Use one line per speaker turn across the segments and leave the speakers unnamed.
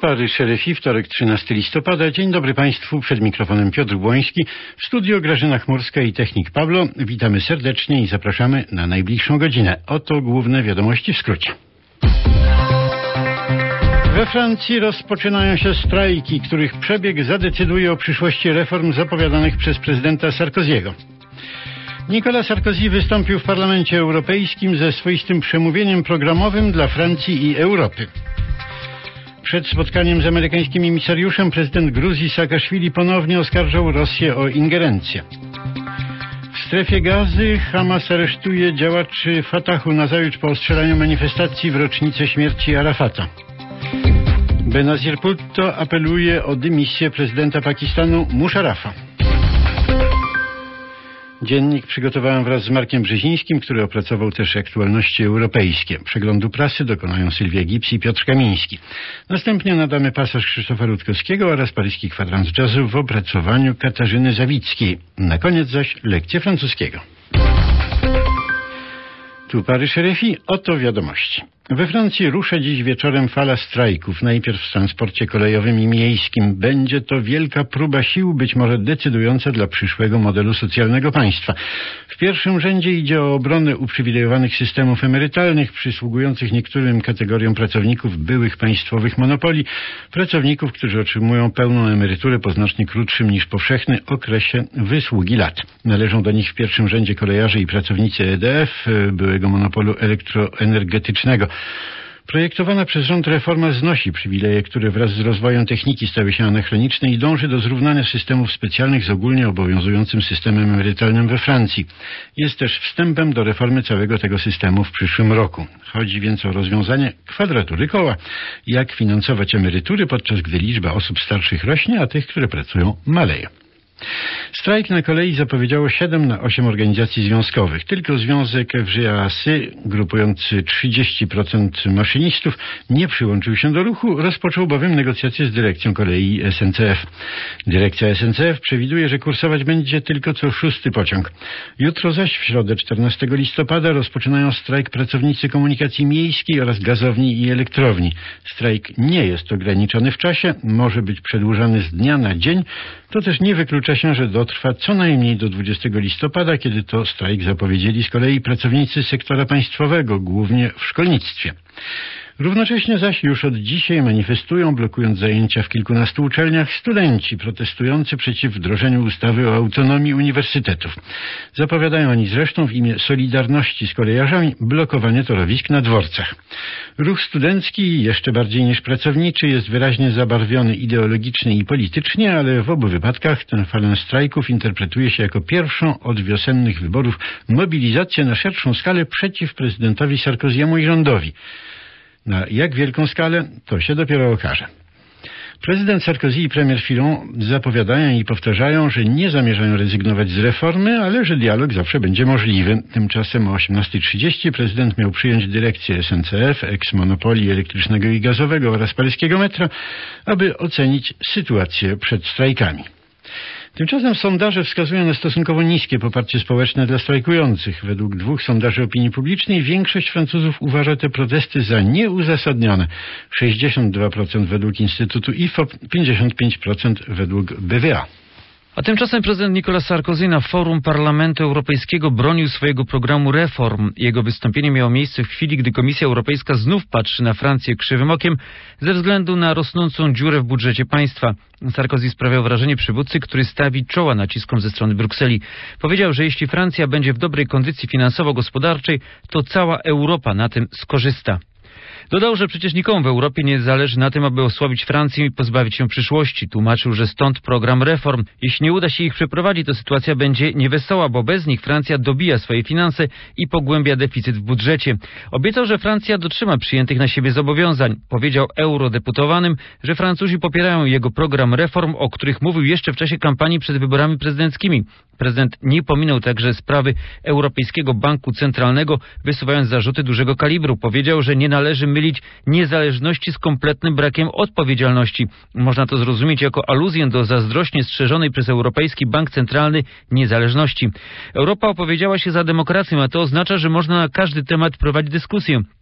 Paryż RFI, wtorek 13 listopada. Dzień dobry Państwu, przed mikrofonem Piotr Błoński, w studio Grażyna Chmurska i technik Pablo. Witamy serdecznie i zapraszamy na najbliższą godzinę. Oto główne wiadomości w skrócie. We Francji rozpoczynają się strajki, których przebieg zadecyduje o przyszłości reform zapowiadanych przez prezydenta Sarkozy'ego. Nicolas Sarkozy wystąpił w Parlamencie Europejskim ze swoistym przemówieniem programowym dla Francji i Europy. Przed spotkaniem z amerykańskim emisariuszem prezydent Gruzji Saakaszwili ponownie oskarżał Rosję o ingerencję. W strefie Gazy Hamas aresztuje działaczy Fatahu nazajutrz po ostrzelaniu manifestacji w rocznicę śmierci Arafata. Benazir Bhutto apeluje o dymisję prezydenta Pakistanu Muszarafa. Dziennik przygotowałem wraz z Markiem Brzezińskim, który opracował też aktualności europejskie. Przeglądu prasy dokonają Sylwia Gips i Piotr Kamiński. Następnie nadamy pasaż Krzysztofa Rutkowskiego oraz paryski kwadrans jazzu w opracowaniu Katarzyny Zawickiej. Na koniec zaś lekcje francuskiego. Tu Paryż RFI, oto wiadomości. We Francji rusza dziś wieczorem fala strajków, najpierw w transporcie kolejowym i miejskim. Będzie to wielka próba sił, być może decydująca dla przyszłego modelu socjalnego państwa. W pierwszym rzędzie idzie o obronę uprzywilejowanych systemów emerytalnych przysługujących niektórym kategoriom pracowników byłych państwowych monopoli, pracowników, którzy otrzymują pełną emeryturę po znacznie krótszym niż powszechny okresie wysługi lat. Należą do nich w pierwszym rzędzie kolejarze i pracownicy EDF, byłego monopolu elektroenergetycznego. Projektowana przez rząd reforma znosi przywileje, które wraz z rozwojem techniki stały się anachroniczne i dąży do zrównania systemów specjalnych z ogólnie obowiązującym systemem emerytalnym we Francji. Jest też wstępem do reformy całego tego systemu w przyszłym roku. Chodzi więc o rozwiązanie kwadratury koła. Jak finansować emerytury, podczas gdy liczba osób starszych rośnie, a tych, które pracują, maleje. Strajk na kolei zapowiedziało 7 na 8 organizacji związkowych. Tylko Związek FGAC, grupujący 30% maszynistów, nie przyłączył się do ruchu, rozpoczął bowiem negocjacje z dyrekcją kolei SNCF. Dyrekcja SNCF przewiduje, że kursować będzie tylko co 6. pociąg. Jutro zaś, w środę 14 listopada, rozpoczynają strajk pracownicy komunikacji miejskiej oraz gazowni i elektrowni. Strajk nie jest ograniczony w czasie, może być przedłużany z dnia na dzień. To też nie wyklucza się, że dotrwa co najmniej do 20 listopada, kiedy to strajk zapowiedzieli z kolei pracownicy sektora państwowego, głównie w szkolnictwie. Równocześnie zaś już od dzisiaj manifestują, blokując zajęcia w kilkunastu uczelniach, studenci protestujący przeciw wdrożeniu ustawy o autonomii uniwersytetów. Zapowiadają oni zresztą w imię solidarności z kolejarzami blokowanie torowisk na dworcach. Ruch studencki, jeszcze bardziej niż pracowniczy, jest wyraźnie zabarwiony ideologicznie i politycznie, ale w obu wypadkach tę falę strajków interpretuje się jako pierwszą od wiosennych wyborów mobilizację na szerszą skalę przeciw prezydentowi Sarkozy'emu i rządowi. Na jak wielką skalę, to się dopiero okaże. Prezydent Sarkozy i premier Fillon zapowiadają i powtarzają, że nie zamierzają rezygnować z reformy, ale że dialog zawsze będzie możliwy. Tymczasem o 18:30 prezydent miał przyjąć dyrekcję SNCF, eks-monopoli elektrycznego i gazowego oraz paryskiego metra, aby ocenić sytuację przed strajkami. Tymczasem sondaże wskazują na stosunkowo niskie poparcie społeczne dla strajkujących. Według 2 sondaży opinii publicznej większość Francuzów uważa te protesty za nieuzasadnione. 62% według Instytutu IFOP, 55% według BWA.
A tymczasem prezydent Nicolas Sarkozy na forum Parlamentu Europejskiego bronił swojego programu reform. Jego wystąpienie miało miejsce w chwili, gdy Komisja Europejska znów patrzy na Francję krzywym okiem ze względu na rosnącą dziurę w budżecie państwa. Sarkozy sprawiał wrażenie przywódcy, który stawi czoła naciskom ze strony Brukseli. Powiedział, że jeśli Francja będzie w dobrej kondycji finansowo-gospodarczej, to cała Europa na tym skorzysta. Dodał, że przecież nikomu w Europie nie zależy na tym, aby osłabić Francję i pozbawić się przyszłości. Tłumaczył, że stąd program reform. Jeśli nie uda się ich przeprowadzić, to sytuacja będzie niewesoła, bo bez nich Francja dobija swoje finanse i pogłębia deficyt w budżecie. Obiecał, że Francja dotrzyma przyjętych na siebie zobowiązań. Powiedział eurodeputowanym, że Francuzi popierają jego program reform, o których mówił jeszcze w czasie kampanii przed wyborami prezydenckimi. Prezydent nie pominął także sprawy Europejskiego Banku Centralnego, wysuwając zarzuty dużego kalibru. Powiedział, że nie należy mylić niezależności z kompletnym brakiem odpowiedzialności. Można to zrozumieć jako aluzję do zazdrośnie strzeżonej przez Europejski Bank Centralny niezależności. Europa opowiedziała się za demokracją, a to oznacza, że można na każdy temat prowadzić dyskusję.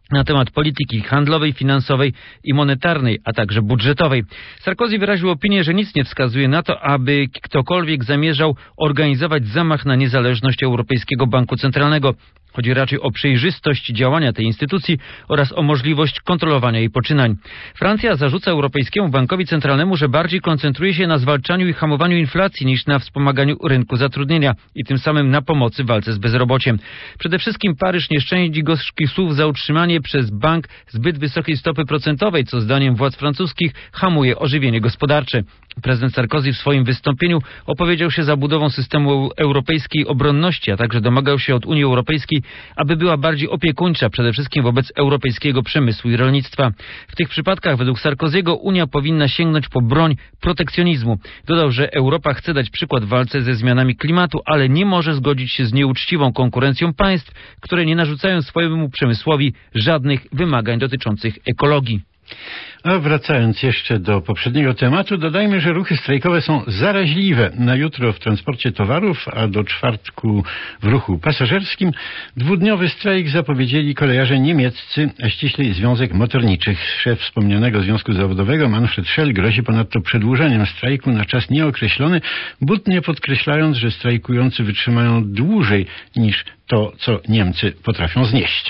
na temat polityki handlowej, finansowej i monetarnej, a także budżetowej. Sarkozy wyraził opinię, że nic nie wskazuje na to, aby ktokolwiek zamierzał organizować zamach na niezależność Europejskiego Banku Centralnego. Chodzi raczej o przejrzystość działania tej instytucji oraz o możliwość kontrolowania jej poczynań. Francja zarzuca Europejskiemu Bankowi Centralnemu, że bardziej koncentruje się na zwalczaniu i hamowaniu inflacji niż na wspomaganiu rynku zatrudnienia i tym samym na pomocy w walce z bezrobociem. Przede wszystkim Paryż nie szczędzi gorzkich słów za utrzymanie przez bank zbyt wysokiej stopy procentowej, co zdaniem władz francuskich hamuje ożywienie gospodarcze. Prezydent Sarkozy w swoim wystąpieniu opowiedział się za budową systemu europejskiej obronności, a także domagał się od Unii Europejskiej, aby była bardziej opiekuńcza, przede wszystkim wobec europejskiego przemysłu i rolnictwa. W tych przypadkach według Sarkozy'ego Unia powinna sięgnąć po broń protekcjonizmu. Dodał, że Europa chce dać przykład w walce ze zmianami klimatu, ale nie może zgodzić się z nieuczciwą konkurencją państw, które nie narzucają swojemu przemysłowi żadnych wymagań dotyczących ekologii.
A wracając jeszcze do poprzedniego tematu, dodajmy, że ruchy strajkowe są zaraźliwe. Na jutro w transporcie towarów, a do czwartku w ruchu pasażerskim dwudniowy strajk zapowiedzieli kolejarze niemieccy, a ściślej Związek Motorniczych. Szef wspomnianego związku zawodowego Manfred Schell grozi ponadto przedłużeniem strajku na czas nieokreślony, butnie podkreślając, że strajkujący wytrzymają dłużej niż to, co Niemcy potrafią znieść.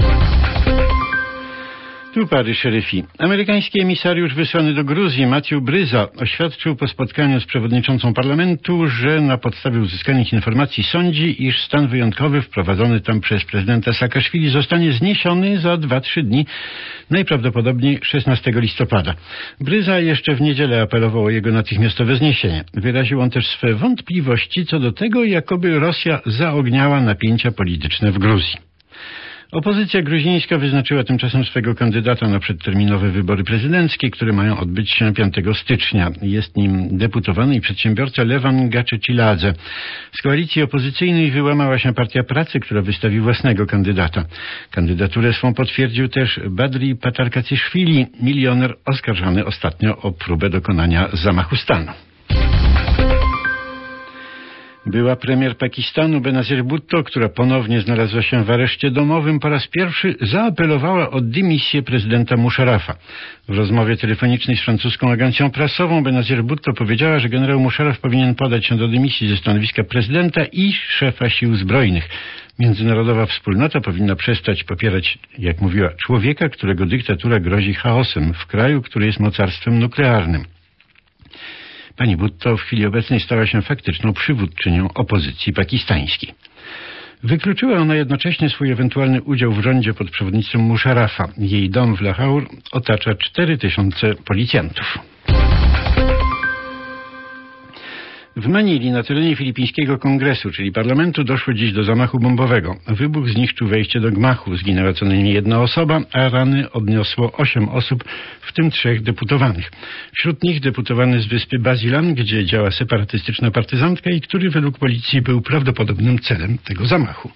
Tu Paryż, RFI. Amerykański emisariusz wysłany do Gruzji, Matthew Bryza, oświadczył po spotkaniu z przewodniczącą parlamentu, że na podstawie uzyskanych informacji sądzi, iż stan wyjątkowy wprowadzony tam przez prezydenta Saakaszwili zostanie zniesiony za 2-3 dni, najprawdopodobniej 16 listopada. Bryza jeszcze w niedzielę apelował o jego natychmiastowe zniesienie. Wyraził on też swe wątpliwości co do tego, jakoby Rosja zaogniała napięcia polityczne w Gruzji. Opozycja gruzińska wyznaczyła tymczasem swego kandydata na przedterminowe wybory prezydenckie, które mają odbyć się 5 stycznia. Jest nim deputowany i przedsiębiorca Lewan Gaczeciladze. Z koalicji opozycyjnej wyłamała się Partia Pracy, która wystawi własnego kandydata. Kandydaturę swą potwierdził też Badri Patarkaciszwili, milioner oskarżony ostatnio o próbę dokonania zamachu stanu. Była premier Pakistanu Benazir Bhutto, która ponownie znalazła się w areszcie domowym, po raz pierwszy zaapelowała o dymisję prezydenta Muszarafa. W rozmowie telefonicznej z francuską agencją prasową Benazir Bhutto powiedziała, że generał Muszaraf powinien podać się do dymisji ze stanowiska prezydenta i szefa sił zbrojnych. Międzynarodowa wspólnota powinna przestać popierać, jak mówiła, człowieka, którego dyktatura grozi chaosem w kraju, który jest mocarstwem nuklearnym. Pani Bhutto w chwili obecnej stała się faktyczną przywódczynią opozycji pakistańskiej. Wykluczyła ona jednocześnie swój ewentualny udział w rządzie pod przewodnictwem Muszarafa. Jej dom w Lahore otacza 4000 policjantów. W Manili, na terenie filipińskiego kongresu, czyli parlamentu, doszło dziś do zamachu bombowego. Wybuch zniszczył wejście do gmachu. Zginęła co najmniej 1 osoba, a rany odniosło 8 osób, w tym 3 deputowanych. Wśród nich deputowany z wyspy Basilan, gdzie działa separatystyczna partyzantka i który według policji był prawdopodobnym celem tego zamachu.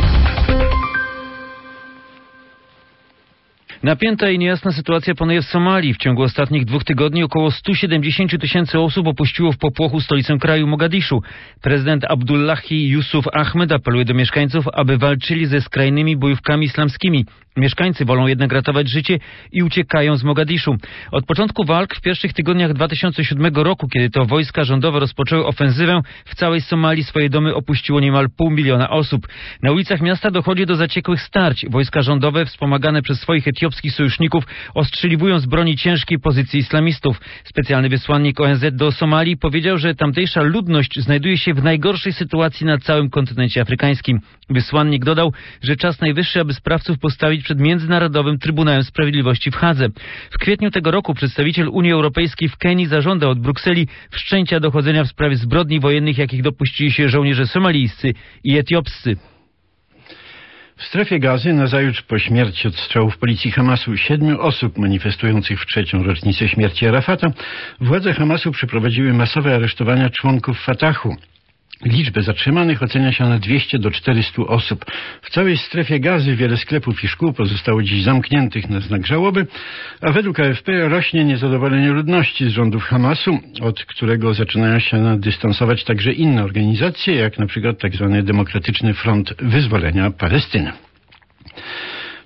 Napięta i niejasna sytuacja panuje w Somalii. W ciągu ostatnich 2 tygodni około 170 000 osób opuściło w popłochu stolicę kraju Mogadiszu. Prezydent Abdullahi Yusuf Ahmed apeluje do mieszkańców, aby walczyli ze skrajnymi bojówkami islamskimi. Mieszkańcy wolą jednak ratować życie i uciekają z Mogadiszu. Od początku walk w pierwszych tygodniach 2007 roku, kiedy to wojska rządowe rozpoczęły ofensywę, w całej Somalii swoje domy opuściło niemal 500 000 osób. Na ulicach miasta dochodzi do zaciekłych starć. Wojska rządowe, wspomagane przez swoich etiopskich sojuszników, ostrzeliwują z broni ciężkiej pozycji islamistów. Specjalny wysłannik ONZ do Somalii powiedział, że tamtejsza ludność znajduje się w najgorszej sytuacji na całym kontynencie afrykańskim. Wysłannik dodał, że czas najwyższy, aby sprawców postawić przed Międzynarodowym Trybunałem Sprawiedliwości w Hadze. W kwietniu tego roku przedstawiciel Unii Europejskiej w Kenii zażądał od Brukseli wszczęcia dochodzenia w sprawie zbrodni wojennych, jakich dopuścili się żołnierze somalijscy i etiopscy.
W strefie Gazy nazajutrz po śmierci od strzałów policji Hamasu 7 osób manifestujących w 3. rocznicę śmierci Arafata, władze Hamasu przeprowadziły masowe aresztowania członków Fatahu. Liczbę zatrzymanych ocenia się na 200 do 400 osób. W całej strefie Gazy wiele sklepów i szkół pozostało dziś zamkniętych na znak żałoby, a według AFP rośnie niezadowolenie ludności z rządów Hamasu, od którego zaczynają się dystansować także inne organizacje, jak na przykład tzw. Demokratyczny Front Wyzwolenia Palestyny.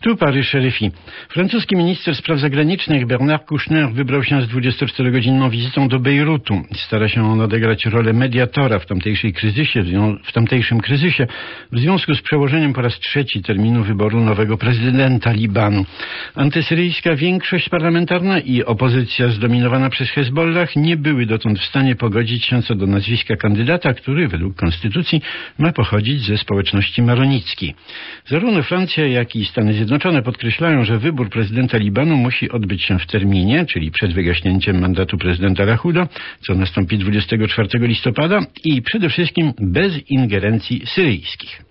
Tu Paryż RFI. Francuski minister spraw zagranicznych Bernard Kouchner wybrał się z 24-godzinną wizytą do Bejrutu. Stara się on odegrać rolę mediatora w tamtejszym kryzysie w związku z przełożeniem po raz trzeci terminu wyboru nowego prezydenta Libanu. Antysyryjska większość parlamentarna i opozycja zdominowana przez Hezbollah nie były dotąd w stanie pogodzić się co do nazwiska kandydata, który według konstytucji ma pochodzić ze społeczności maronickiej. Zarówno Francja, jak i Stany Zjednoczone podkreślają, że wybór prezydenta Libanu musi odbyć się w terminie, czyli przed wygaśnięciem mandatu prezydenta Lahuda, co nastąpi 24 listopada i przede wszystkim bez ingerencji syryjskich.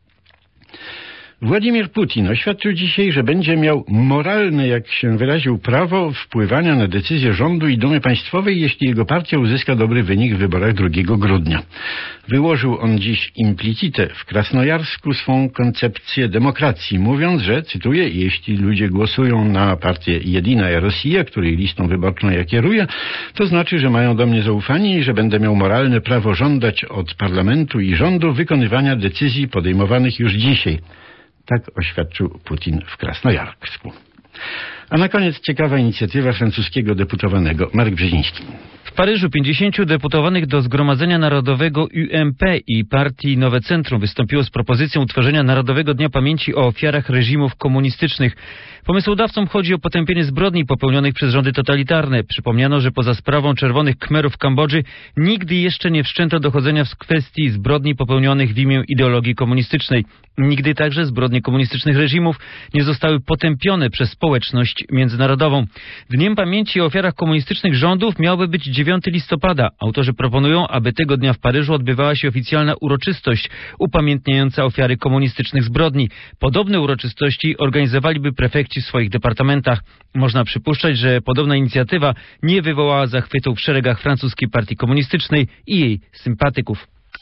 Władimir Putin oświadczył dzisiaj, że będzie miał moralne, jak się wyraził, prawo wpływania na decyzje rządu i Dumy Państwowej, jeśli jego partia uzyska dobry wynik w wyborach 2 grudnia. Wyłożył on dziś implicite w Krasnojarsku swą koncepcję demokracji, mówiąc, że, cytuję, jeśli ludzie głosują na partię Jedina Rosja, której listą wyborczą ja kieruję, to znaczy, że mają do mnie zaufanie i że będę miał moralne prawo żądać od parlamentu i rządu wykonywania decyzji podejmowanych już dzisiaj. Tak oświadczył Putin w Krasnojarsku. A na koniec ciekawa inicjatywa francuskiego deputowanego. Marek Brzeziński.
W Paryżu 50 deputowanych do Zgromadzenia Narodowego UMP i partii Nowe Centrum wystąpiło z propozycją utworzenia Narodowego Dnia Pamięci o ofiarach reżimów komunistycznych. Pomysłodawcom chodzi o potępienie zbrodni popełnionych przez rządy totalitarne. Przypomniano, że poza sprawą Czerwonych Khmerów w Kambodży nigdy jeszcze nie wszczęto dochodzenia w kwestii zbrodni popełnionych w imię ideologii komunistycznej. Nigdy także zbrodnie komunistycznych reżimów nie zostały potępione przez społeczność międzynarodową. Dniem Pamięci o ofiarach komunistycznych rządów miałby być 9 listopada. Autorzy proponują, aby tego dnia w Paryżu odbywała się oficjalna uroczystość upamiętniająca ofiary komunistycznych zbrodni. Podobne uroczystości organizowaliby prefekci w swoich departamentach. Można przypuszczać, że podobna inicjatywa nie wywołała zachwytu w szeregach francuskiej partii komunistycznej i jej sympatyków.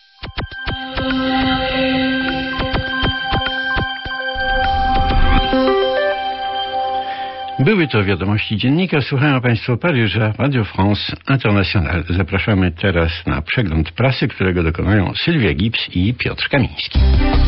Były to wiadomości dziennika. Słuchają Państwo Paryża, Radio France International. Zapraszamy teraz na przegląd prasy, którego dokonają Sylwia Gibbs i Piotr Kamiński.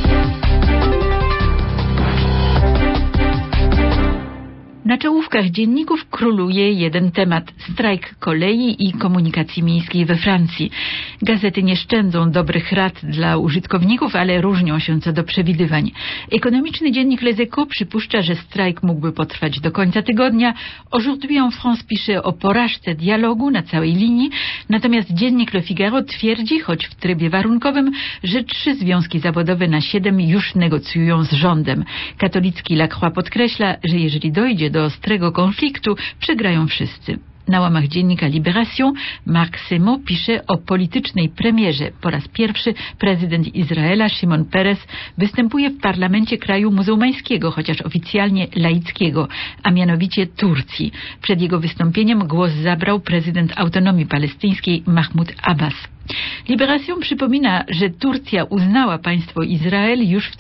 Na czołówkach dzienników króluje jeden temat – strajk kolei i komunikacji miejskiej we Francji. Gazety nie szczędzą dobrych rad dla użytkowników, ale różnią się co do przewidywań. Ekonomiczny dziennik Les Echos przypuszcza, że strajk mógłby potrwać do końca tygodnia. Aujourd'hui en France pisze o porażce dialogu na całej linii, natomiast dziennik Le Figaro twierdzi, choć w trybie warunkowym, że 3 związki zawodowe na 7 już negocjują z rządem. Katolicki La Croix podkreśla, że jeżeli dojdzie do ostrego konfliktu, przegrają wszyscy. Na łamach dziennika Libération Marc Semo pisze o politycznej premierze. Po raz pierwszy prezydent Izraela Shimon Peres występuje w parlamencie kraju muzułmańskiego, chociaż oficjalnie laickiego, a mianowicie Turcji. Przed jego wystąpieniem głos zabrał prezydent autonomii palestyńskiej Mahmoud Abbas. Libération przypomina, że Turcja uznała państwo Izrael już w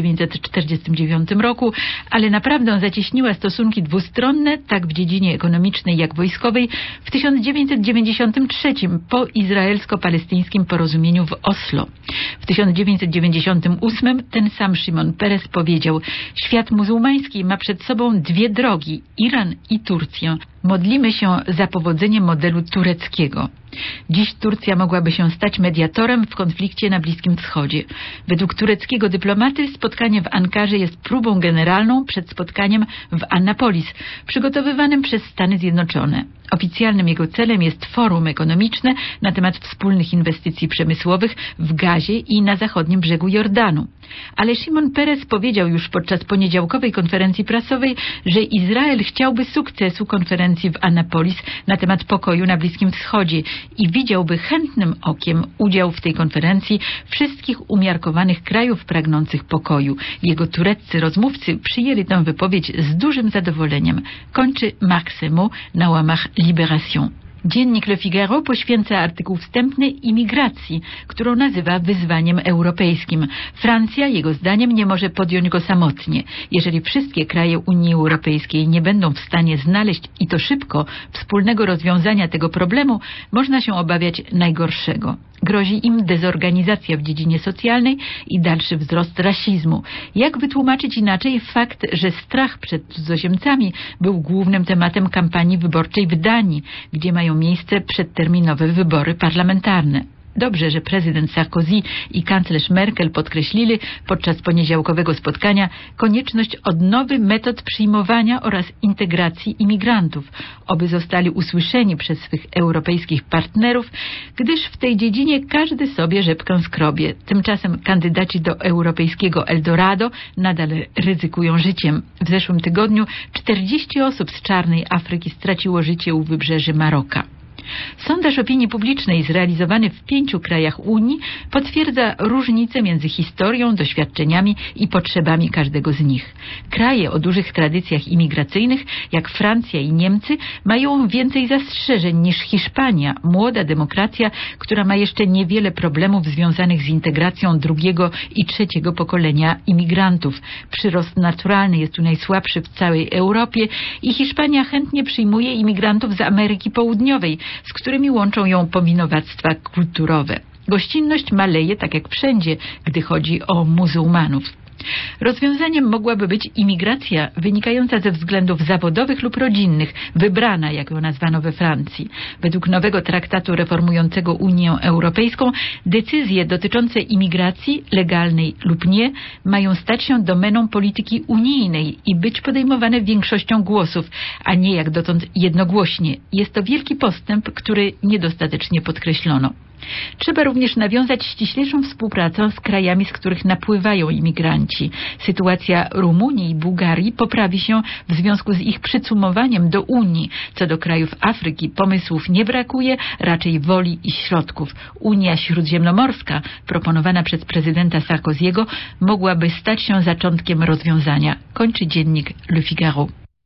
1949 roku, ale naprawdę zacieśniła stosunki dwustronne, tak w dziedzinie ekonomicznej jak wojskowej, w 1993 po izraelsko-palestyńskim porozumieniu w Oslo. W 1998 ten sam Shimon Peres powiedział: świat muzułmański ma przed sobą 2 drogi, Iran i Turcję. Modlimy się za powodzenie modelu tureckiego. Dziś Turcja mogłaby się stać mediatorem w konflikcie na Bliskim Wschodzie. Według tureckiego dyplomaty spotkanie w Ankarze jest próbą generalną przed spotkaniem w Annapolis, przygotowywanym przez Stany Zjednoczone. Oficjalnym jego celem jest forum ekonomiczne na temat wspólnych inwestycji przemysłowych w Gazie i na zachodnim brzegu Jordanu. Ale Shimon Peres powiedział już podczas poniedziałkowej konferencji prasowej, że Izrael chciałby sukcesu konferencji w Annapolis na temat pokoju na Bliskim Wschodzie i widziałby chętnym okiem udział w tej konferencji wszystkich umiarkowanych krajów pragnących pokoju. Jego tureccy rozmówcy przyjęli tę wypowiedź z dużym zadowoleniem. Kończy Marc Semo na łamach Libération. Dziennik Le Figaro poświęca artykuł wstępny imigracji, którą nazywa wyzwaniem europejskim. Francja, jego zdaniem, nie może podjąć go samotnie. Jeżeli wszystkie kraje Unii Europejskiej nie będą w stanie znaleźć, i to szybko, wspólnego rozwiązania tego problemu, można się obawiać najgorszego. Grozi im dezorganizacja w dziedzinie socjalnej i dalszy wzrost rasizmu. Jak wytłumaczyć inaczej fakt, że strach przed cudzoziemcami był głównym tematem kampanii wyborczej w Danii, gdzie mają miejsce przedterminowe wybory parlamentarne? Dobrze, że prezydent Sarkozy i kanclerz Merkel podkreślili podczas poniedziałkowego spotkania konieczność odnowy metod przyjmowania oraz integracji imigrantów, oby zostali usłyszeni przez swych europejskich partnerów, gdyż w tej dziedzinie każdy sobie rzepkę skrobie. Tymczasem kandydaci do europejskiego Eldorado nadal ryzykują życiem. W zeszłym tygodniu 40 osób z czarnej Afryki straciło życie u wybrzeży Maroka. Sondaż opinii publicznej zrealizowany w 5 krajach Unii potwierdza różnice między historią, doświadczeniami i potrzebami każdego z nich. Kraje o dużych tradycjach imigracyjnych, jak Francja i Niemcy, mają więcej zastrzeżeń niż Hiszpania, młoda demokracja, która ma jeszcze niewiele problemów związanych z integracją drugiego i trzeciego pokolenia imigrantów. Przyrost naturalny jest tu najsłabszy w całej Europie i Hiszpania chętnie przyjmuje imigrantów z Ameryki Południowej, z którymi łączą ją powinowactwa kulturowe. Gościnność maleje tak jak wszędzie, gdy chodzi o muzułmanów. Rozwiązaniem mogłaby być imigracja wynikająca ze względów zawodowych lub rodzinnych, wybrana, jak ją nazwano we Francji. Według nowego traktatu reformującego Unię Europejską decyzje dotyczące imigracji, legalnej lub nie, mają stać się domeną polityki unijnej i być podejmowane większością głosów, a nie jak dotąd jednogłośnie. Jest to wielki postęp, który niedostatecznie podkreślono. Trzeba również nawiązać ściślejszą współpracę z krajami, z których napływają imigranci. Sytuacja Rumunii i Bułgarii poprawi się w związku z ich przycumowaniem do Unii. Co do krajów Afryki pomysłów nie brakuje, raczej woli i środków. Unia Śródziemnomorska, proponowana przez prezydenta Sarkozy'ego, mogłaby stać się zaczątkiem rozwiązania. Kończy dziennik Le Figaro.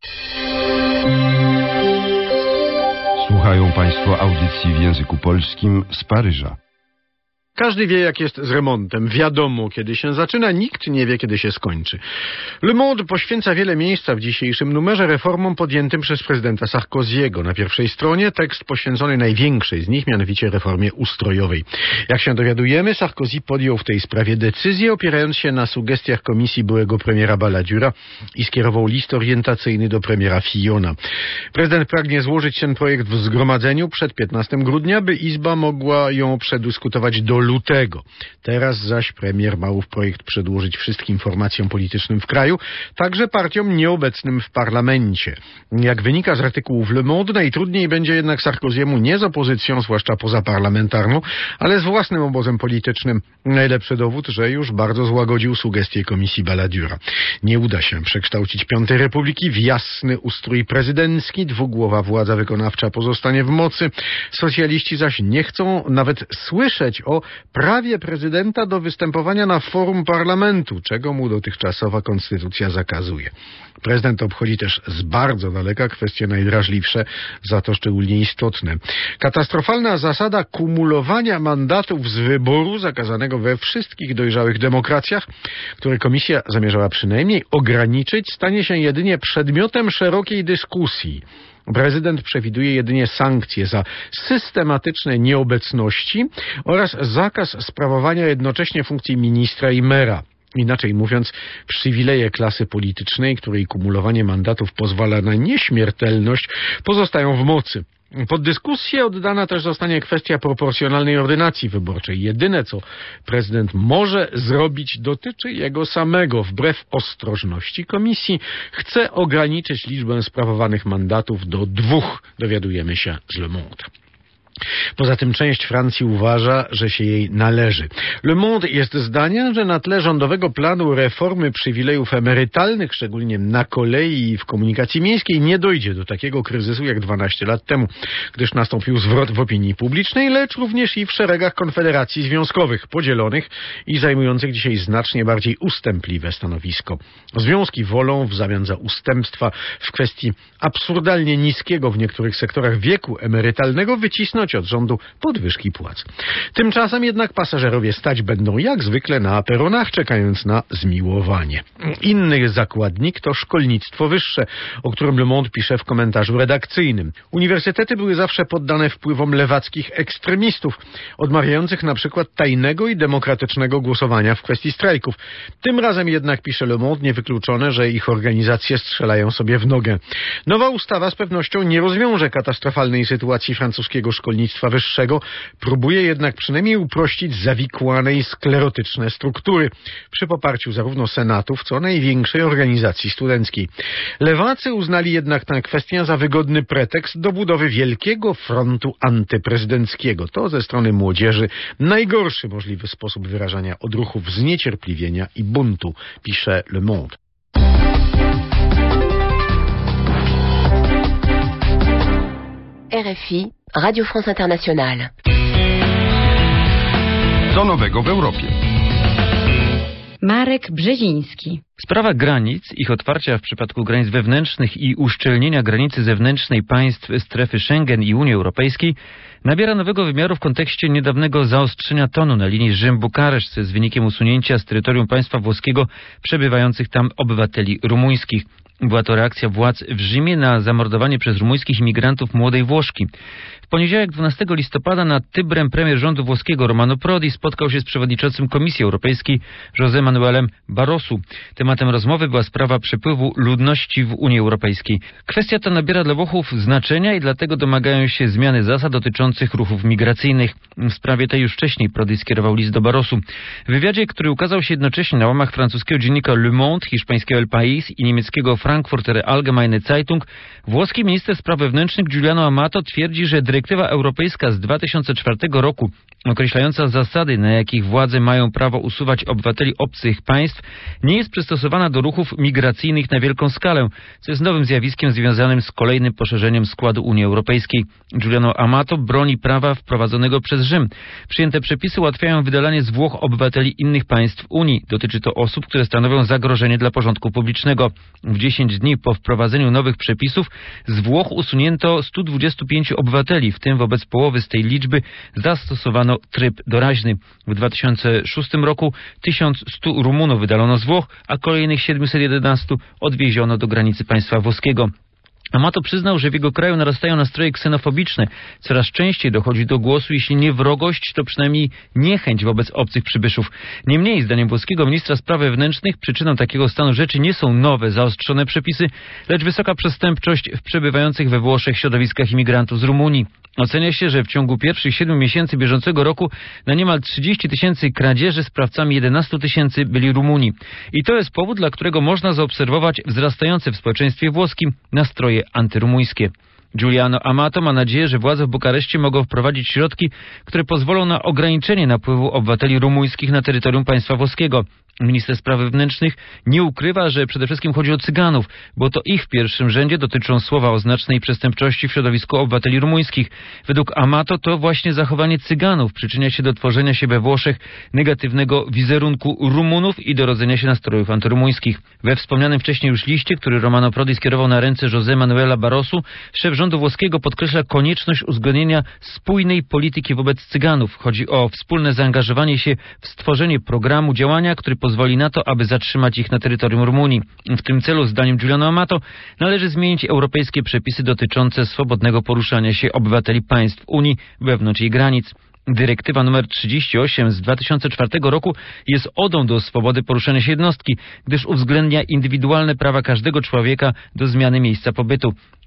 Słuchają Państwo audycji w języku polskim z Paryża.
Każdy wie, jak jest z remontem. Wiadomo, kiedy się zaczyna, nikt nie wie, kiedy się skończy. Le Monde poświęca wiele miejsca w dzisiejszym numerze reformom podjętym przez prezydenta Sarkozy'ego. Na pierwszej stronie tekst poświęcony największej z nich, mianowicie reformie ustrojowej. Jak się dowiadujemy, Sarkozy podjął w tej sprawie decyzję, opierając się na sugestiach komisji byłego premiera Balladure'a i skierował list orientacyjny do premiera Fillona. Prezydent pragnie złożyć ten projekt w zgromadzeniu przed 15 grudnia, by Izba mogła ją przedyskutować do lutego. Teraz zaś premier ma ów projekt przedłożyć wszystkim formacjom politycznym w kraju, także partiom nieobecnym w parlamencie. Jak wynika z artykułów Le Monde, najtrudniej będzie jednak Sarkozy'emu nie z opozycją, zwłaszcza pozaparlamentarną, ale z własnym obozem politycznym. Najlepszy dowód, że już bardzo złagodził sugestie komisji Balladure'a. Nie uda się przekształcić Piątej Republiki w jasny ustrój prezydencki, dwugłowa władza wykonawcza pozostanie w mocy. Socjaliści zaś nie chcą nawet słyszeć o prawie prezydenta do występowania na forum parlamentu, czego mu dotychczasowa konstytucja zakazuje. Prezydent obchodzi też z bardzo daleka kwestie najdrażliwsze, za to szczególnie istotne. Katastrofalna zasada kumulowania mandatów z wyboru, zakazanego we wszystkich dojrzałych demokracjach, które komisja zamierzała przynajmniej ograniczyć, stanie się jedynie przedmiotem szerokiej dyskusji. Prezydent przewiduje jedynie sankcje za systematyczne nieobecności oraz zakaz sprawowania jednocześnie funkcji ministra i mera. Inaczej mówiąc, przywileje klasy politycznej, której kumulowanie mandatów pozwala na nieśmiertelność, pozostają w mocy. Pod dyskusję oddana też zostanie kwestia proporcjonalnej ordynacji wyborczej. Jedyne, co prezydent może zrobić, dotyczy jego samego. Wbrew ostrożności komisji chce ograniczyć liczbę sprawowanych mandatów do 2, dowiadujemy się z Le Monde.
Poza tym część Francji uważa, że się jej należy. Le Monde jest zdania, że na tle rządowego planu reformy przywilejów emerytalnych, szczególnie na kolei i w komunikacji miejskiej, nie dojdzie do takiego kryzysu jak 12 lat temu, gdyż nastąpił zwrot w opinii publicznej, lecz również i w szeregach konfederacji związkowych, podzielonych i zajmujących dzisiaj znacznie bardziej ustępliwe stanowisko. Związki wolą w zamian za ustępstwa w kwestii absurdalnie niskiego w niektórych sektorach wieku emerytalnego wycisnąć od rządu podwyżki płac. Tymczasem jednak pasażerowie stać będą jak zwykle na peronach, czekając na zmiłowanie. Inny zakładnik to szkolnictwo wyższe, o którym Le Monde pisze w komentarzu redakcyjnym. Uniwersytety były zawsze poddane wpływom lewackich ekstremistów, odmawiających na przykład tajnego i demokratycznego głosowania w kwestii strajków. Tym razem jednak, pisze Le Monde, niewykluczone, że ich organizacje strzelają sobie w nogę. Nowa ustawa z pewnością nie rozwiąże katastrofalnej sytuacji francuskiego szkolnictwa wyższego, próbuje jednak przynajmniej uprościć zawikłane i sklerotyczne struktury, przy poparciu zarówno senatów, co największej organizacji studenckiej. Lewacy uznali jednak tę kwestię za wygodny pretekst do budowy wielkiego frontu antyprezydenckiego. To ze strony młodzieży najgorszy możliwy sposób wyrażania odruchów zniecierpliwienia i buntu, pisze Le Monde.
RFI, Radio France Internationale.
Co nowego w Europie?
Marek Brzeziński.
Sprawa granic, ich otwarcia w przypadku granic wewnętrznych i uszczelnienia granicy zewnętrznej państw strefy Schengen i Unii Europejskiej nabiera nowego wymiaru w kontekście niedawnego zaostrzenia tonu na linii Rzym-Bukareszt z wynikiem usunięcia z terytorium państwa włoskiego przebywających tam obywateli rumuńskich. Była to reakcja władz w Rzymie na zamordowanie przez rumuńskich imigrantów młodej Włoszki. W poniedziałek 12 listopada nad Tybrem premier rządu włoskiego Romano Prodi spotkał się z przewodniczącym Komisji Europejskiej José Manuelem Barroso. Tematem rozmowy była sprawa przepływu ludności w Unii Europejskiej. Kwestia ta nabiera dla Włochów znaczenia i dlatego domagają się zmiany zasad dotyczących ruchów migracyjnych. W sprawie tej już wcześniej Prodi skierował list do Barroso. W wywiadzie, który ukazał się jednocześnie na łamach francuskiego dziennika Le Monde, hiszpańskiego El País i niemieckiego Frankfurter Allgemeine Zeitung, włoski minister spraw wewnętrznych Giuliano Amato twierdzi, że dyrektywa europejska z 2004 roku określająca zasady, na jakich władze mają prawo usuwać obywateli obcych państw, nie jest przystosowana do ruchów migracyjnych na wielką skalę, co jest nowym zjawiskiem związanym z kolejnym poszerzeniem składu Unii Europejskiej. Giuliano Amato broni prawa wprowadzonego przez Rzym. Przyjęte przepisy ułatwiają wydalanie z Włoch obywateli innych państw Unii. Dotyczy to osób, które stanowią zagrożenie dla porządku publicznego. W 10 dni po wprowadzeniu nowych przepisów z Włoch usunięto 125 obywateli, w tym wobec połowy z tej liczby zastosowano tryb doraźny. W 2006 roku 1100 Rumunów wydalono z Włoch, a kolejnych 711 odwieziono do granicy państwa włoskiego. Amato przyznał, że w jego kraju narastają nastroje ksenofobiczne. Coraz częściej dochodzi do głosu, jeśli nie wrogość, to przynajmniej niechęć wobec obcych przybyszów. Niemniej, zdaniem włoskiego ministra spraw wewnętrznych, przyczyną takiego stanu rzeczy nie są nowe, zaostrzone przepisy, lecz wysoka przestępczość w przebywających we Włoszech środowiskach imigrantów z Rumunii. Ocenia się, że w ciągu pierwszych 7 miesięcy bieżącego roku na niemal 30 000 kradzieży sprawcami 11 000 byli Rumuni. I to jest powód, dla którego można zaobserwować wzrastające w społeczeństwie włoskim nastroje antyrumuńskie. Giuliano Amato ma nadzieję, że władze w Bukareszcie mogą wprowadzić środki, które pozwolą na ograniczenie napływu obywateli rumuńskich na terytorium państwa włoskiego. Minister spraw wewnętrznych nie ukrywa, że przede wszystkim chodzi o Cyganów, bo to ich w pierwszym rzędzie dotyczą słowa o znacznej przestępczości w środowisku obywateli rumuńskich. Według Amato to właśnie zachowanie Cyganów przyczynia się do tworzenia się we Włoszech negatywnego wizerunku Rumunów i do rodzenia się nastrojów antyrumuńskich. We wspomnianym wcześniej już liście, który Romano Prodi skierował na ręce José Manuela Barroso, szef rządu włoskiego podkreśla konieczność uzgodnienia spójnej polityki wobec Cyganów. Chodzi o wspólne zaangażowanie się w stworzenie programu działania, który pozwoli na to, aby zatrzymać ich na terytorium Rumunii. W tym celu, zdaniem Giuliano Amato, należy zmienić europejskie przepisy dotyczące swobodnego poruszania się obywateli państw Unii wewnątrz jej granic. Dyrektywa nr 38 z 2004 roku jest odą do swobody poruszania się jednostki, gdyż uwzględnia indywidualne prawa każdego człowieka do zmiany miejsca pobytu.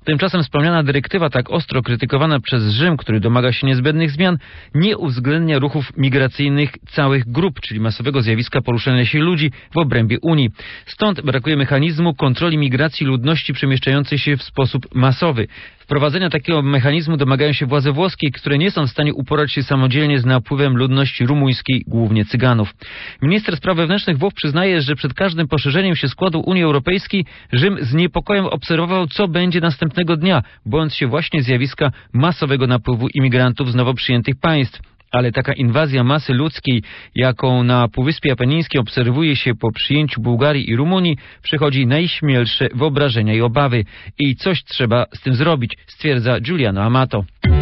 Tymczasem wspomniana dyrektywa, tak ostro krytykowana przez Rzym, który domaga się niezbędnych zmian, nie uwzględnia ruchów migracyjnych całych grup, czyli masowego zjawiska poruszania się ludzi w obrębie Unii. Stąd brakuje mechanizmu kontroli migracji ludności przemieszczającej się w sposób masowy. Wprowadzenia takiego mechanizmu domagają się władze włoskie, które nie są w stanie uporać się samodzielnie z napływem ludności rumuńskiej, głównie Cyganów. Minister spraw wewnętrznych Włoch przyznaje, że przed każdym poszerzeniem się składu Unii Europejskiej Rzym z niepokojem obserwował, co będzie następnego dnia, bojąc się właśnie zjawiska masowego napływu imigrantów z nowo przyjętych państw. Ale taka inwazja masy ludzkiej, jaką na Półwyspie Apenińskim obserwuje się po przyjęciu Bułgarii i Rumunii, przechodzi najśmielsze wyobrażenia i obawy. I coś trzeba z tym zrobić, stwierdza Giuliano Amato.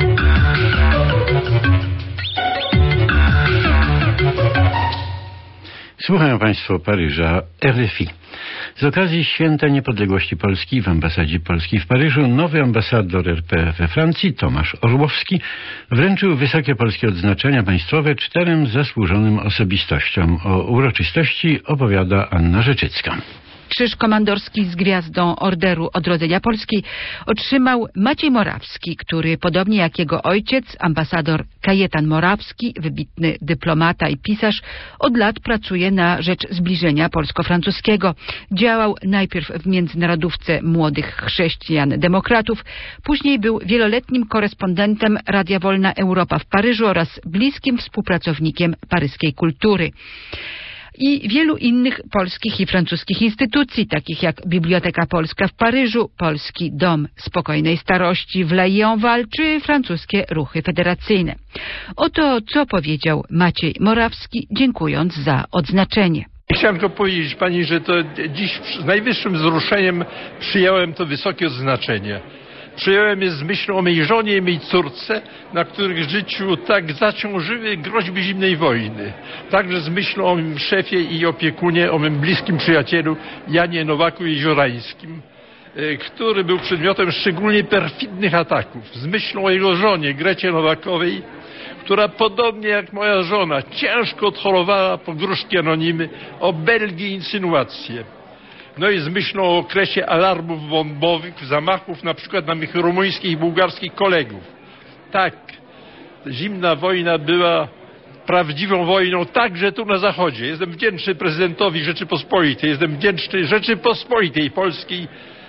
Słuchają Państwo Paryża RFI. Z okazji Święta Niepodległości Polski w ambasadzie Polski w Paryżu nowy ambasador RP we Francji, Tomasz Orłowski, wręczył wysokie polskie odznaczenia państwowe 4 zasłużonym osobistościom. O uroczystości opowiada Anna Rzeczycka.
Krzyż komandorski z gwiazdą Orderu Odrodzenia Polski otrzymał Maciej Morawski, który podobnie jak jego ojciec, ambasador Kajetan Morawski, wybitny dyplomata i pisarz, od lat pracuje na rzecz zbliżenia polsko-francuskiego. Działał najpierw w międzynarodówce młodych chrześcijan demokratów, później był wieloletnim korespondentem Radia Wolna Europa w Paryżu oraz bliskim współpracownikiem paryskiej kultury i wielu innych polskich i francuskich instytucji, takich jak Biblioteka Polska w Paryżu, Polski Dom Spokojnej Starości w Laï-en-Val czy francuskie ruchy federacyjne. Oto co powiedział Maciej Morawski, dziękując za odznaczenie.
Chciałem tylko powiedzieć Pani, że to dziś z najwyższym wzruszeniem przyjąłem to wysokie odznaczenie. Przyjąłem je z myślą o mej żonie i mej córce, na których życiu tak zaciążyły groźby zimnej wojny. Także z myślą o mym szefie i opiekunie, o mym bliskim przyjacielu Janie Nowaku Jeziorańskim, który był przedmiotem szczególnie perfidnych ataków. Z myślą o jego żonie Grecie Nowakowej, która podobnie jak moja żona ciężko odchorowała pogróżki anonimy, obelgi i insynuacje. No i z myślą o okresie alarmów bombowych, zamachów na przykład na mych rumuńskich i bułgarskich kolegów. Tak, zimna wojna była prawdziwą wojną także tu na Zachodzie. Jestem wdzięczny prezydentowi Rzeczypospolitej, jestem wdzięczny Rzeczypospolitej Polskiej,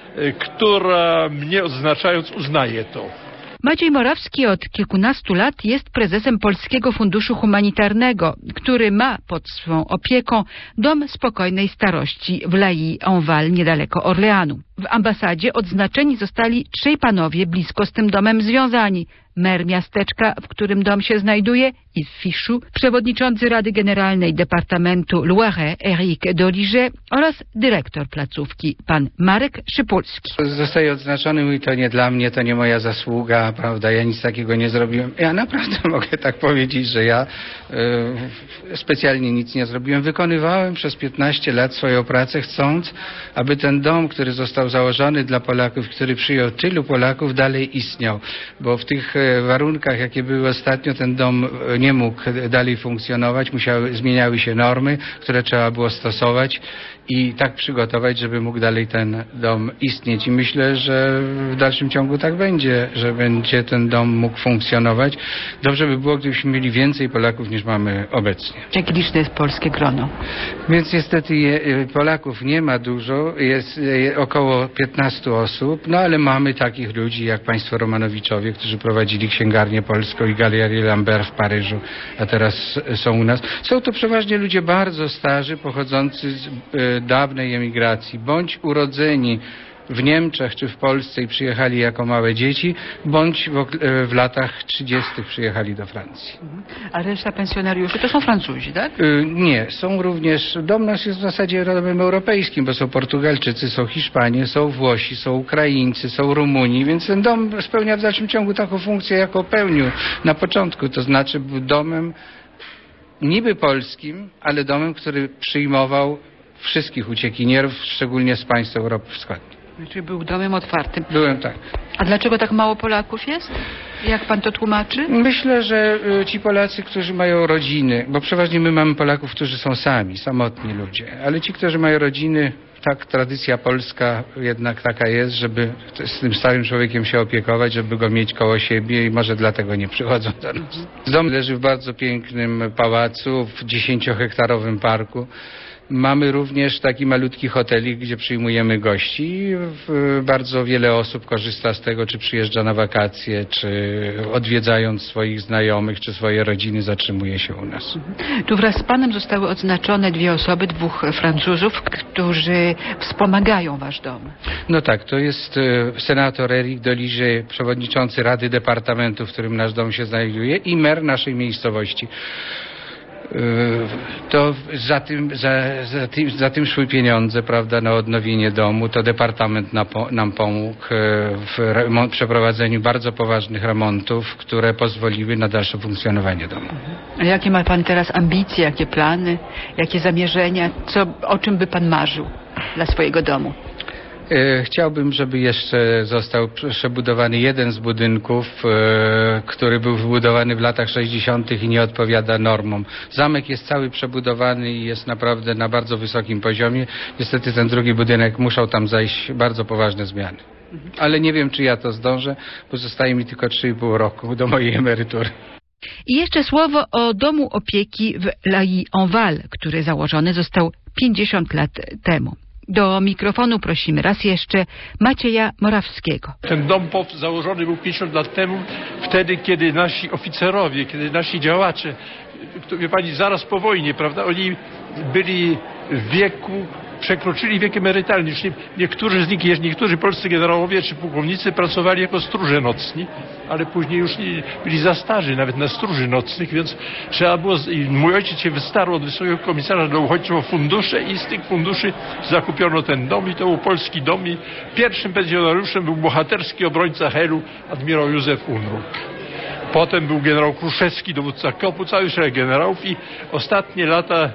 która mnie odznaczając uznaje to.
Maciej Morawski od kilkunastu lat jest prezesem Polskiego Funduszu Humanitarnego, który ma pod swą opieką Dom Spokojnej Starości w Laï-en-Val niedaleko Orleanu. W ambasadzie odznaczeni zostali 3 panowie blisko z tym domem związani. Mer miasteczka, w którym dom się znajduje, Yves Fichou, przewodniczący Rady Generalnej Departamentu Loiret, Eric Doliget oraz dyrektor placówki, pan Marek Szypulski.
Zostaje odznaczony, mówi, to nie dla mnie, to nie moja zasługa, prawda, ja nic takiego nie zrobiłem. Ja naprawdę mogę tak powiedzieć, że ja specjalnie nic nie zrobiłem. Wykonywałem przez 15 lat swoją pracę, chcąc, aby ten dom, który został założony dla Polaków, który przyjął tylu Polaków, dalej istniał, bo w tych warunkach, jakie były ostatnio, ten dom nie mógł dalej funkcjonować, zmieniały się normy, które trzeba było stosować i tak przygotować, żeby mógł dalej ten dom istnieć. I myślę, że w dalszym ciągu tak będzie, że będzie ten dom mógł funkcjonować. Dobrze by było, gdybyśmy mieli więcej Polaków niż mamy obecnie.
Jak liczne jest polskie grono?
Więc niestety Polaków nie ma dużo, jest około 15 osób, no ale mamy takich ludzi jak państwo Romanowiczowie, którzy prowadzili księgarnię polską i Galerię Lambert w Paryżu, a teraz są u nas. Są to przeważnie ludzie bardzo starzy, pochodzący z dawnej emigracji, bądź urodzeni w Niemczech czy w Polsce i przyjechali jako małe dzieci, bądź w latach 30. przyjechali do Francji.
A reszta pensjonariuszy to są Francuzi, tak?
Nie, są również, dom nasz jest w zasadzie domem europejskim, bo są Portugalczycy, są Hiszpanie, są Włosi, są Ukraińcy, są Rumuni, więc ten dom spełnia w dalszym ciągu taką funkcję, jaką pełnił na początku, to znaczy był domem niby polskim, ale domem, który przyjmował wszystkich uciekinierów, szczególnie z państw Europy Wschodniej.
Czyli był domem otwartym.
Byłem, tak.
A dlaczego tak mało Polaków jest? Jak pan to tłumaczy?
Myślę, że ci Polacy, którzy mają rodziny, bo przeważnie my mamy Polaków, którzy są sami, samotni ludzie, ale ci, którzy mają rodziny, tak tradycja polska jednak taka jest, żeby z tym starym człowiekiem się opiekować, żeby go mieć koło siebie i może dlatego nie przychodzą do nas. Dom leży w bardzo pięknym pałacu, w 10-hektarowym parku. Mamy również taki malutki hotelik, gdzie przyjmujemy gości. Bardzo wiele osób korzysta z tego, czy przyjeżdża na wakacje, czy odwiedzając swoich znajomych, czy swoje rodziny zatrzymuje się u nas.
Tu wraz z panem zostały odznaczone 2 osoby, 2 Francuzów, którzy wspomagają wasz dom.
No tak, to jest senator Eric Doligé, przewodniczący Rady Departamentu, w którym nasz dom się znajduje, i mer naszej miejscowości. To za tym szły pieniądze, prawda, na odnowienie domu. To departament nam pomógł w przeprowadzeniu bardzo poważnych remontów, które pozwoliły na dalsze funkcjonowanie domu.
A jakie ma pan teraz ambicje, jakie plany, jakie zamierzenia? O czym by pan marzył dla swojego domu?
Chciałbym, żeby jeszcze został przebudowany jeden z budynków, który był wybudowany w latach 60. i nie odpowiada normom. Zamek jest cały przebudowany i jest naprawdę na bardzo wysokim poziomie. Niestety ten drugi budynek, muszą tam zajść bardzo poważne zmiany. Ale nie wiem, czy ja to zdążę, bo zostaje mi tylko 3,5 roku do mojej emerytury.
I jeszcze słowo o domu opieki w Lailly-en-Val, który założony został 50 lat temu. Do mikrofonu prosimy raz jeszcze Macieja Morawskiego.
Ten dom założony był 50 lat temu, wtedy, kiedy nasi oficerowie, kiedy nasi działacze, wie pani, zaraz po wojnie, prawda, oni byli w wieku, przekroczyli wiek emerytalny. Już niektórzy polscy generałowie czy pułkownicy pracowali jako stróże nocni, ale później już byli za starzy nawet na stróży nocnych, więc trzeba było, mój ojciec się wystarł od wysokiego komisarza dla uchodźców o fundusze i z tych funduszy zakupiono ten dom i to był polski dom i pierwszym pensjonariuszem był bohaterski obrońca Helu, admirał Józef Unruk. Potem był generał Kruszewski, dowódca KOP-u, cały szereg generałów i ostatnie lata,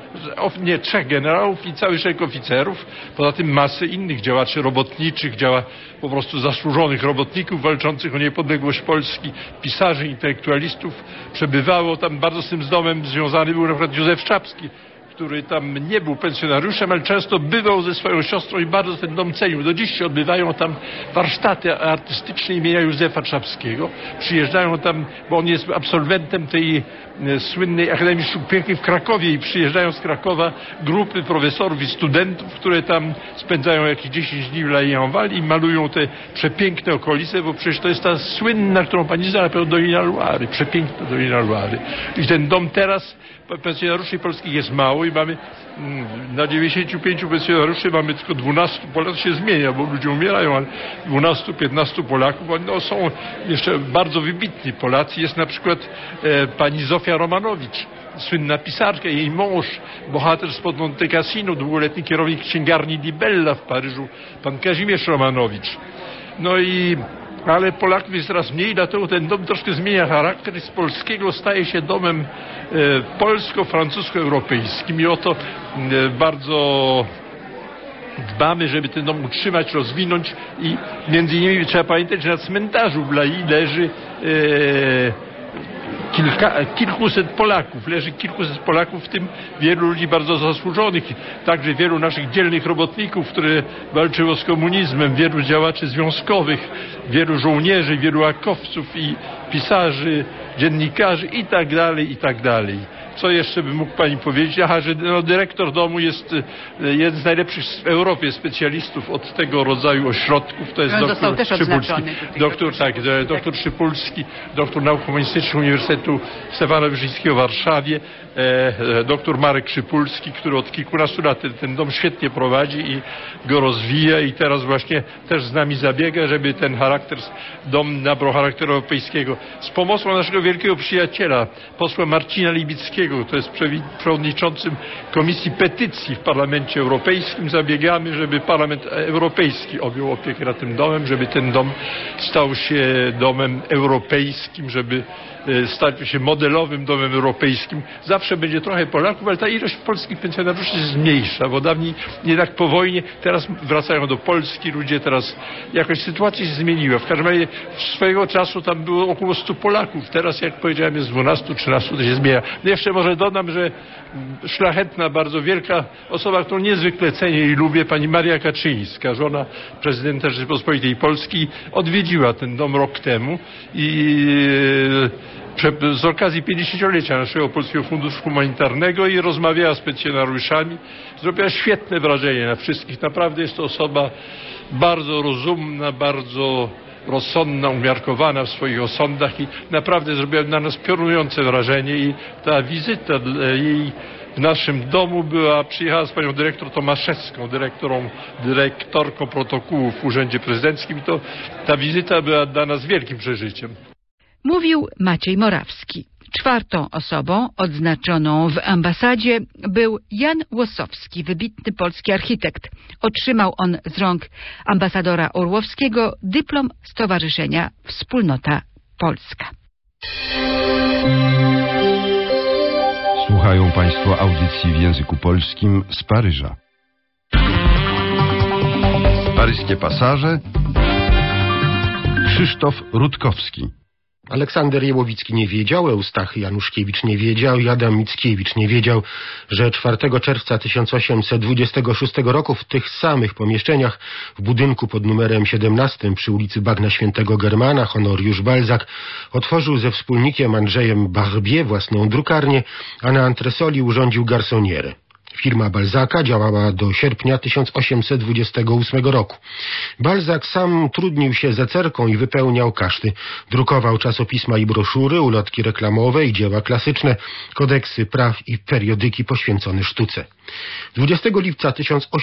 3 generałów i cały szereg oficerów. Poza tym masy innych działaczy robotniczych, po prostu zasłużonych robotników walczących o niepodległość Polski, pisarzy, intelektualistów. Przebywało tam, bardzo z tym domem związany był na przykład Józef Szczapski, który tam nie był pensjonariuszem, ale często bywał ze swoją siostrą i bardzo ten dom cenił. Do dziś się odbywają tam warsztaty artystyczne imienia Józefa Czapskiego. Przyjeżdżają tam, bo on jest absolwentem tej słynnej Akademii Sztuk Pięknych w Krakowie i przyjeżdżają z Krakowa grupy profesorów i studentów, które tam spędzają jakieś 10 dni w Lailly-en-Val i malują te przepiękne okolice, bo przecież to jest ta słynna, którą pani zna, na pewno Dolina Loary, przepiękna Dolina Loary. I ten dom teraz pensjonariuszy polskich jest mało i mamy na 95 pensjonariuszy mamy tylko 12, Polaków się zmienia, bo ludzie umierają, ale 12-15 Polaków, no, są jeszcze bardzo wybitni Polacy. Jest na przykład pani Zofia Romanowicz, słynna pisarka, jej mąż, bohater spod Monte Cassino, długoletni kierownik księgarni Di Bella w Paryżu, pan Kazimierz Romanowicz. No i ale Polaków jest coraz mniej, dlatego ten dom troszkę zmienia charakter i z polskiego staje się domem polsko-francusko-europejskim i o to bardzo dbamy, żeby ten dom utrzymać, rozwinąć i między innymi trzeba pamiętać, że na cmentarzu w Lailly leży kilkuset Polaków, w tym wielu ludzi bardzo zasłużonych, także wielu naszych dzielnych robotników, które walczyło z komunizmem, wielu działaczy związkowych, wielu żołnierzy, wielu akowców i pisarzy, dziennikarzy i tak dalej. Co jeszcze bym mógł pani powiedzieć? Aha, że dyrektor domu jest jeden z najlepszych w Europie specjalistów od tego rodzaju ośrodków. To jest doktor Szypulski. Doktor Szypulski, doktor nauk humanistycznych Uniwersytetu Stefana Wyszyńskiego w Warszawie, doktor Marek Szypulski, który od kilkunastu lat ten dom świetnie prowadzi i go rozwija i teraz właśnie też z nami zabiega, żeby ten dom nabrał charakteru europejskiego. Z pomocą naszego wielkiego przyjaciela, posła Marcina Libickiego, to jest przewodniczącym Komisji Petycji w Parlamencie Europejskim. Zabiegamy, żeby Parlament Europejski objął opiekę nad tym domem, żeby ten dom stał się domem europejskim, żeby stać się modelowym domem europejskim. Zawsze będzie trochę Polaków, ale ta ilość polskich pensjonariuszy jest mniejsza, bo dawniej nie tak po wojnie, teraz wracają do Polski ludzie, teraz jakoś sytuacja się zmieniła. W każdym razie swojego czasu tam było około 100 Polaków, teraz jak powiedziałem jest 12-13, to się zmienia. No jeszcze może dodam, że szlachetna, bardzo wielka osoba, którą niezwykle cenię i lubię, pani Maria Kaczyńska, żona prezydenta Rzeczypospolitej Polskiej, odwiedziła ten dom rok temu i z okazji 50-lecia naszego Polskiego Funduszu Humanitarnego i rozmawiała z pensjonariuszami. Zrobiła świetne wrażenie na wszystkich. Naprawdę jest to osoba bardzo rozumna, bardzo rozsądna, umiarkowana w swoich osądach i naprawdę zrobiła na nas piorunujące wrażenie i ta wizyta jej w naszym domu przyjechała z panią dyrektor Tomaszewską, dyrektorką protokołów w Urzędzie Prezydenckim i ta wizyta była dla nas wielkim przeżyciem.
Mówił Maciej Morawski. Czwartą osobą odznaczoną w ambasadzie był Jan Łosowski, wybitny polski architekt. Otrzymał on z rąk ambasadora Orłowskiego dyplom Stowarzyszenia Wspólnota Polska.
Słuchają Państwo audycji w języku polskim z Paryża. Paryskie pasaże. Krzysztof Rutkowski.
Aleksander Jełowicki nie wiedział, Eustachy Januszkiewicz nie wiedział i Adam Mickiewicz nie wiedział, że 4 czerwca 1826 roku w tych samych pomieszczeniach w budynku pod numerem 17 przy ulicy Bagna Świętego Germana Honoriusz Balzac otworzył ze wspólnikiem Andrzejem Barbier własną drukarnię, a na antresoli urządził garsonierę. Firma Balzaca działała do sierpnia 1828 roku. Balzac sam trudnił się zecerką i wypełniał kaszty. Drukował czasopisma i broszury, ulotki reklamowe i dzieła klasyczne, kodeksy praw i periodyki poświęcone sztuce. 20 lipca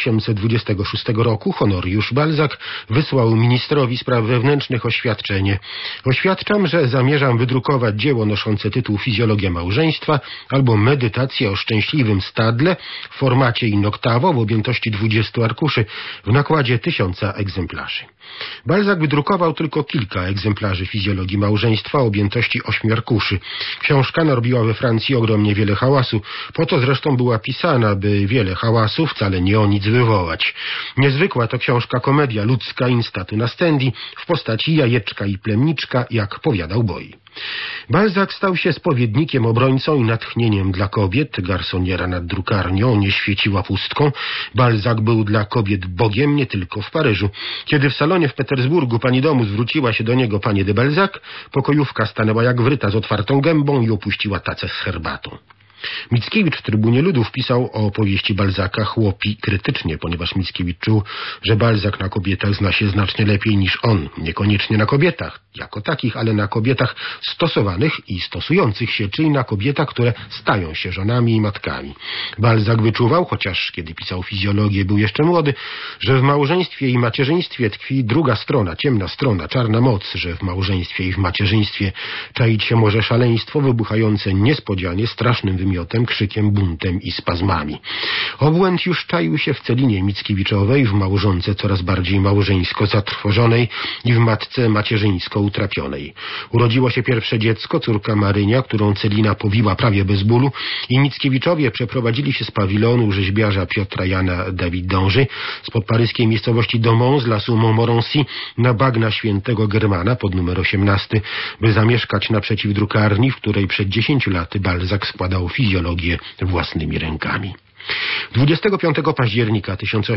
1826 roku Honoriusz Balzac wysłał ministrowi spraw wewnętrznych oświadczenie. Oświadczam, że zamierzam wydrukować dzieło noszące tytuł Fizjologia małżeństwa albo Medytacje o szczęśliwym stadle w formacie inoktawo w objętości 20 arkuszy w nakładzie 1000 egzemplarzy. Balzac wydrukował tylko kilka egzemplarzy Fizjologii małżeństwa o objętości 8 arkuszy. Książka narobiła we Francji ogromnie wiele hałasu. Po to zresztą była pisana, by wiele hałasu wcale nie o nic wywołać. Niezwykła to książka komedia ludzka instatu nastendi w postaci jajeczka i plemniczka, jak powiadał Boi. Balzac stał się spowiednikiem, obrońcą i natchnieniem dla kobiet. Garsoniera nad drukarnią nie świeciła pustką. Balzac był dla kobiet Bogiem nie tylko w Paryżu. Kiedy w salonie w Petersburgu pani domu zwróciła się do niego pani de Balzac, pokojówka stanęła jak wryta z otwartą gębą i opuściła tacę z herbatą. Mickiewicz w Trybunie Ludów pisał o opowieści Balzaca Chłopi krytycznie, ponieważ Mickiewicz czuł, że Balzac na kobietach zna się znacznie lepiej niż on. Niekoniecznie na kobietach jako takich, ale na kobietach stosowanych i stosujących się, czyli na kobietach, które stają się żonami i matkami. Balzac wyczuwał, chociaż kiedy pisał Fizjologię był jeszcze młody, że w małżeństwie i macierzyństwie tkwi druga strona, ciemna strona, czarna moc, że w małżeństwie i w macierzyństwie czaić się może szaleństwo wybuchające niespodzianie strasznym wymiotem, krzykiem, buntem i spazmami. Obłęd już czaił się w Celinie Mickiewiczowej, w małżonce coraz bardziej małżeńsko zatrwożonej i w matce macierzyńsko utrapionej. Urodziło się pierwsze dziecko, córka Marynia, którą Celina powiła prawie bez bólu i Mickiewiczowie przeprowadzili się z pawilonu rzeźbiarza Piotra Jana David d'Angers spod paryskiej miejscowości Domont z lasu Montmorency na Bagna Świętego Germana pod numer 18, by zamieszkać naprzeciw drukarni, w której przed 10 laty Balzac składał fizjologię własnymi rękami. 25 października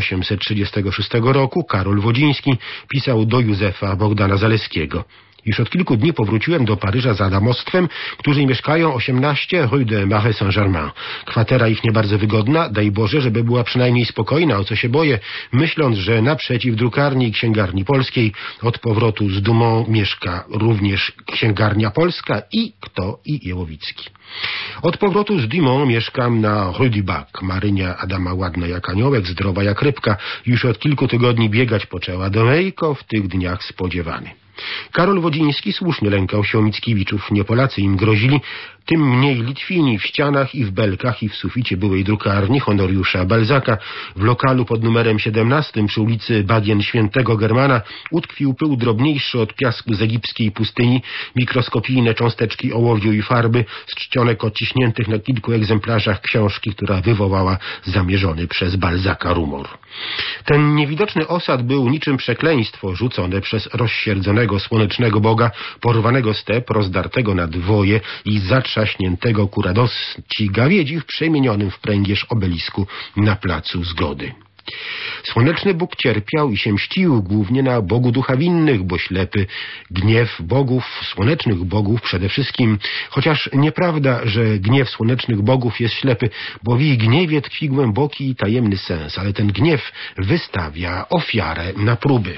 1836 roku Karol Wodziński pisał do Józefa Bogdana Zaleskiego: już od kilku dni powróciłem do Paryża za damostwem, którzy mieszkają 18 Rue de Marais Saint-Germain. Kwatera ich nie bardzo wygodna, daj Boże, żeby była przynajmniej spokojna, o co się boję, myśląc, że naprzeciw drukarni i księgarni polskiej od powrotu z Dumont mieszka również księgarnia polska i Jełowicki. Od powrotu z Dumont mieszkam na Rue du Bac. Marynia Adama ładna jak aniołek, zdrowa jak rybka, już od kilku tygodni biegać poczęła domejko, w tych dniach spodziewany. Karol Wodziński słusznie lękał się Mickiewiczów, nie Polacy im grozili, tym mniej Litwini w ścianach i w belkach i w suficie byłej drukarni Honoriusza Balzaka. W lokalu pod numerem 17 przy ulicy Bagien Świętego Germana utkwił pył drobniejszy od piasku z egipskiej pustyni, mikroskopijne cząsteczki ołowiu i farby z czcionek odciśniętych na kilku egzemplarzach książki, która wywołała zamierzony przez Balzaka rumor. Ten niewidoczny osad był niczym przekleństwo rzucone przez rozsierdzonego słonecznego boga, porwanego step, rozdartego na dwoje i zatrzaśniętego ku radości gawiedzich przemienionym w pręgierz obelisku na placu Zgody. Słoneczny Bóg cierpiał i się mścił głównie na Bogu ducha winnych, bo ślepy gniew bogów, słonecznych bogów przede wszystkim, chociaż nieprawda, że gniew słonecznych bogów jest ślepy, bo w ich gniewie tkwi głęboki i tajemny sens, ale ten gniew wystawia ofiarę na próby.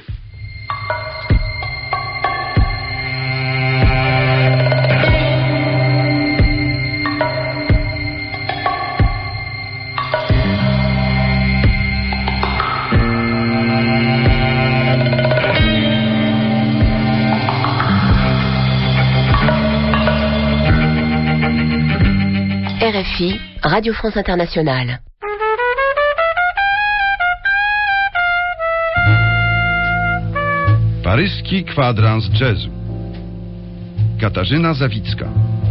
RFI, Radio France Internationale.
Paryski kwadrans jazzu. Katarzyna Zawicka.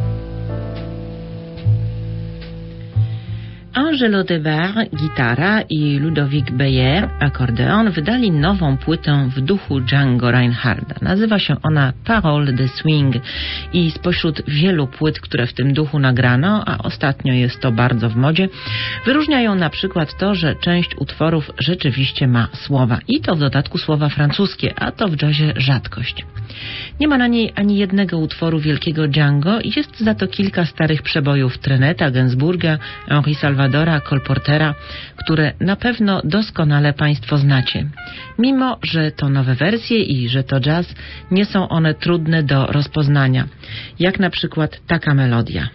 Angelo Debar, gitara i Ludovic Beyer, akordeon, wydali nową płytę w duchu Django Reinharda. Nazywa się ona Parole de Swing i spośród wielu płyt, które w tym duchu nagrano, a ostatnio jest to bardzo w modzie, wyróżniają na przykład to, że część utworów rzeczywiście ma słowa. I to w dodatku słowa francuskie, a to w jazzie rzadkość. Nie ma na niej ani jednego utworu wielkiego Django i jest za to kilka starych przebojów Treneta, Gainsbourga, Henri Salvadora, Cole Portera, które na pewno doskonale Państwo znacie. Mimo, że to nowe wersje i że to jazz, nie są one trudne do rozpoznania. Jak na przykład taka melodia.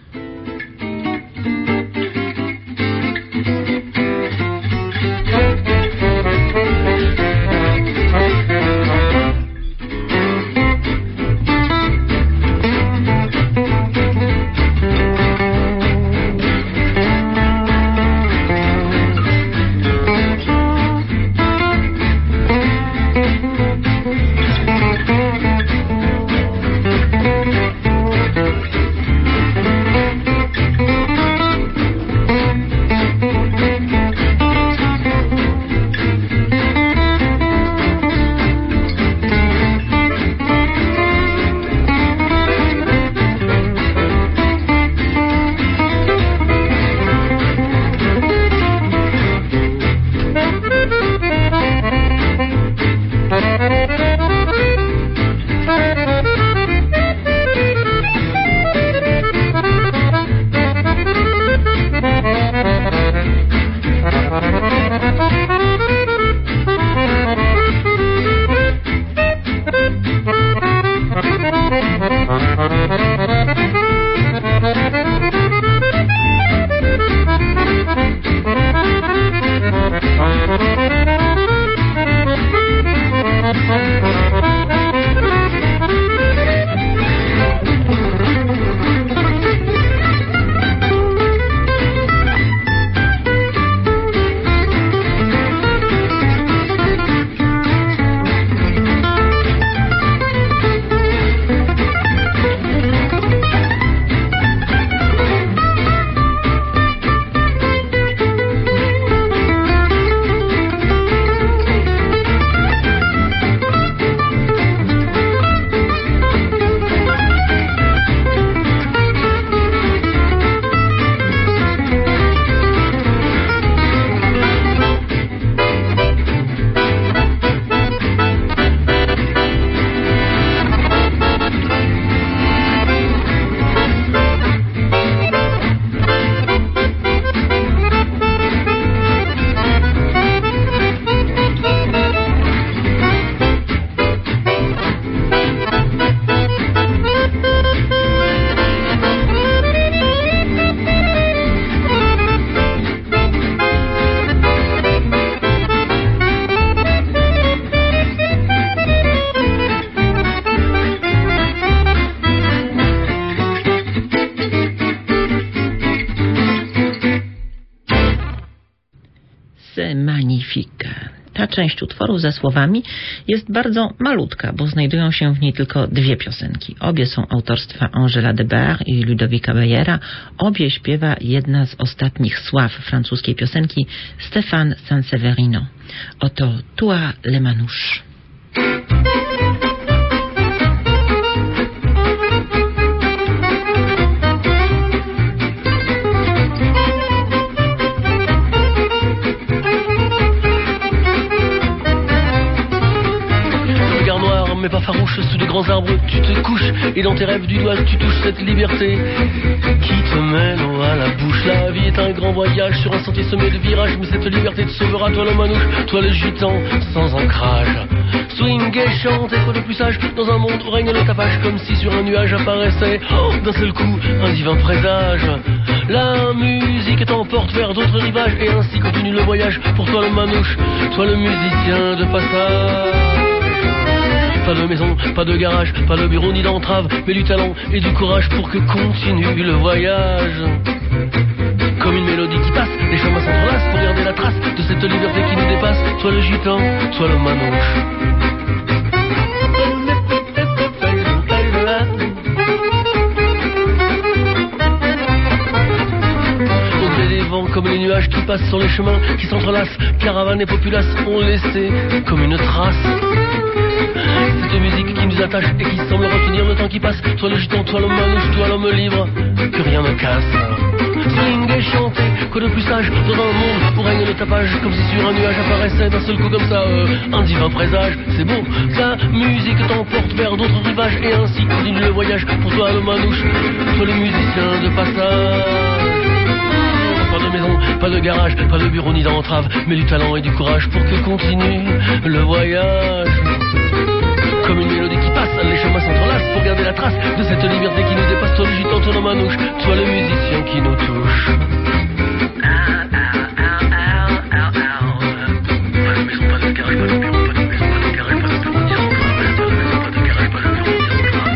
C'est magnifique. Ta część utworu ze słowami jest bardzo malutka, bo znajdują się w niej tylko 2 piosenki. Obie są autorstwa Angela de Bar i Ludowika Beyera. Obie śpiewa jedna z ostatnich sław francuskiej piosenki, Stéphane Sansseverino. Oto Toi les manouches.
Mais pas farouche, sous de grands arbres tu te couches, et dans tes rêves du doigt tu touches cette liberté qui te mène à la bouche. La vie est un grand voyage sur un sentier semé de virages, mais cette liberté te sauvera, toi le manouche, toi le gitan sans ancrage. Swing et chante, et toi le plus sage, dans un monde où règne le tapage, comme si sur un nuage apparaissait d'un seul coup un divin présage. La musique t'emporte vers d'autres rivages, et ainsi continue le voyage pour toi le manouche, toi le musicien de passage. Pas de maison, pas de garage, pas de bureau ni d'entrave, mais du talent et du courage pour que continue le voyage. Comme une mélodie qui passe, les chemins s'entrelacent pour garder la trace de cette liberté qui nous dépasse. Toi le gitan, toi le manouche. Au gré des vents, comme les nuages qui passent sur les chemins qui s'entrelacent, caravanes et populaces ont laissé comme une trace cette musique qui nous attache et qui semble retenir le temps qui passe. Toi le gitan, toi le manouche, toi l'homme libre que rien ne casse. Swing et chanter, quoi de plus sage dans un monde où règne le tapage, comme si sur un nuage apparaissait d'un seul coup comme ça un divin présage. C'est beau, la musique t'emporte vers d'autres rivages, et ainsi continue le voyage pour toi le manouche, toi le musicien de passage. Pas de maison, pas de garage, pas de bureau ni d'entrave, mais du talent et du courage pour que continue le voyage. Comme une mélodie qui passe, les chemins s'entrelacent pour garder la trace de cette liberté qui nous dépasse. Toi le gitan, toi le manouche, toi le musicien qui nous touche. Pas de maison, pas de garage, pas de bureau, pas de maison, pas de garage, pas de bureau ni d'entrave, pas de maison, pas de garage, pas de bureau ni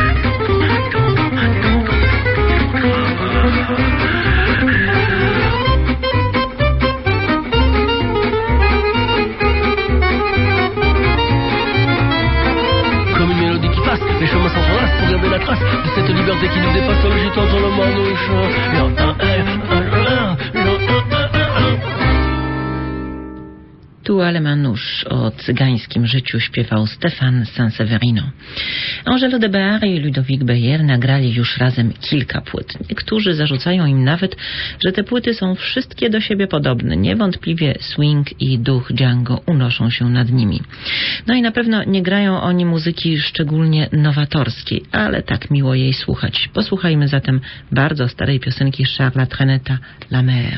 les chemins s'entrelacent pour garder la trace de cette liberté qui nous dépasse. Le gitan, toi le manouche.
Toi le manouche o cygańskim życiu śpiewał Stéphane Sansseverino. Angela de Bar i Ludovic Beyer nagrali już razem kilka płyt. Niektórzy zarzucają im nawet, że te płyty są wszystkie do siebie podobne. Niewątpliwie swing i duch Django unoszą się nad nimi. No i na pewno nie grają oni muzyki szczególnie nowatorskiej, ale tak miło jej słuchać. Posłuchajmy zatem bardzo starej piosenki Charlesa Treneta, La Mer.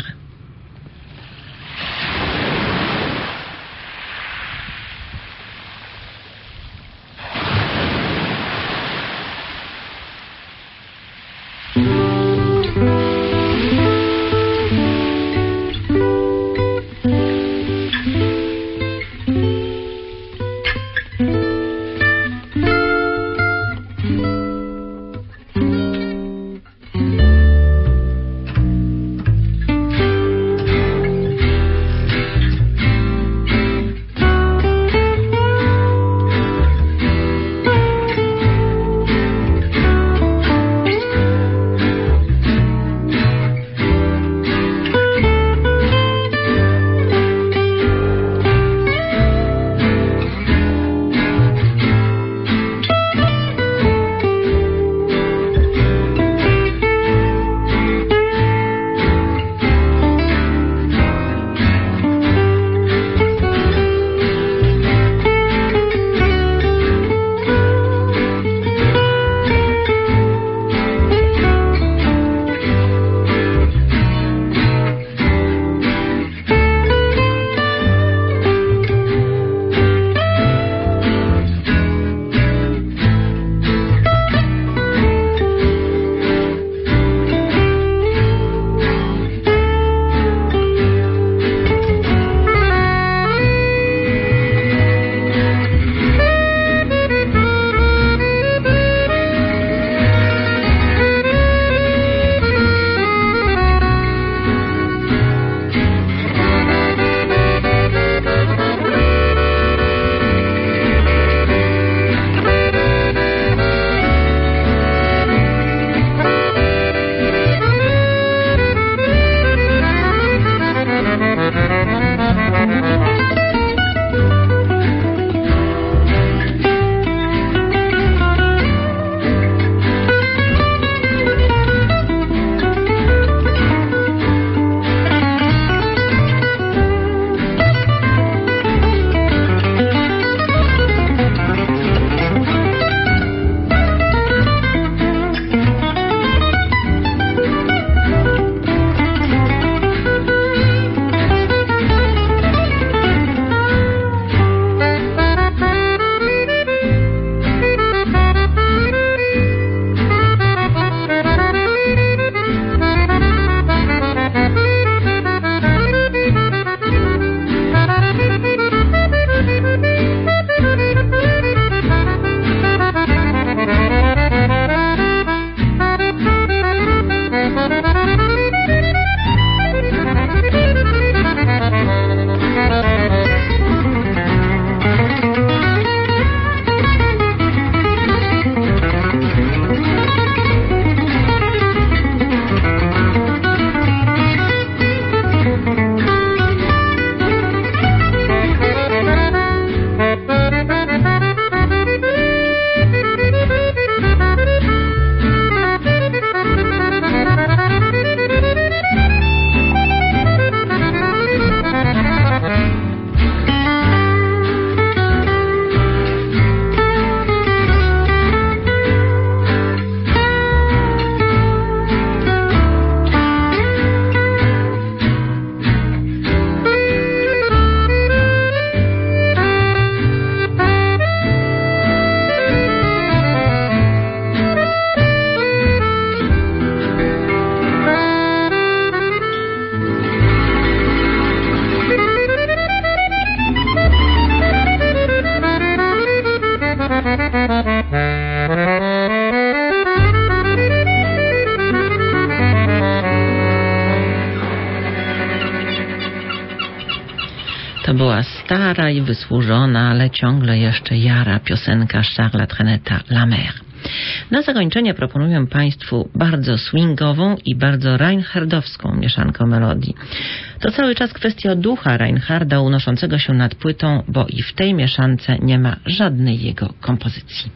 To była stara i wysłużona, ale ciągle jeszcze jara piosenka Charlesa Treneta La Mer. Na zakończenie proponuję Państwu bardzo swingową i bardzo reinhardowską mieszankę melodii. To cały czas kwestia ducha Reinharda unoszącego się nad płytą, bo i w tej mieszance nie ma żadnej jego kompozycji.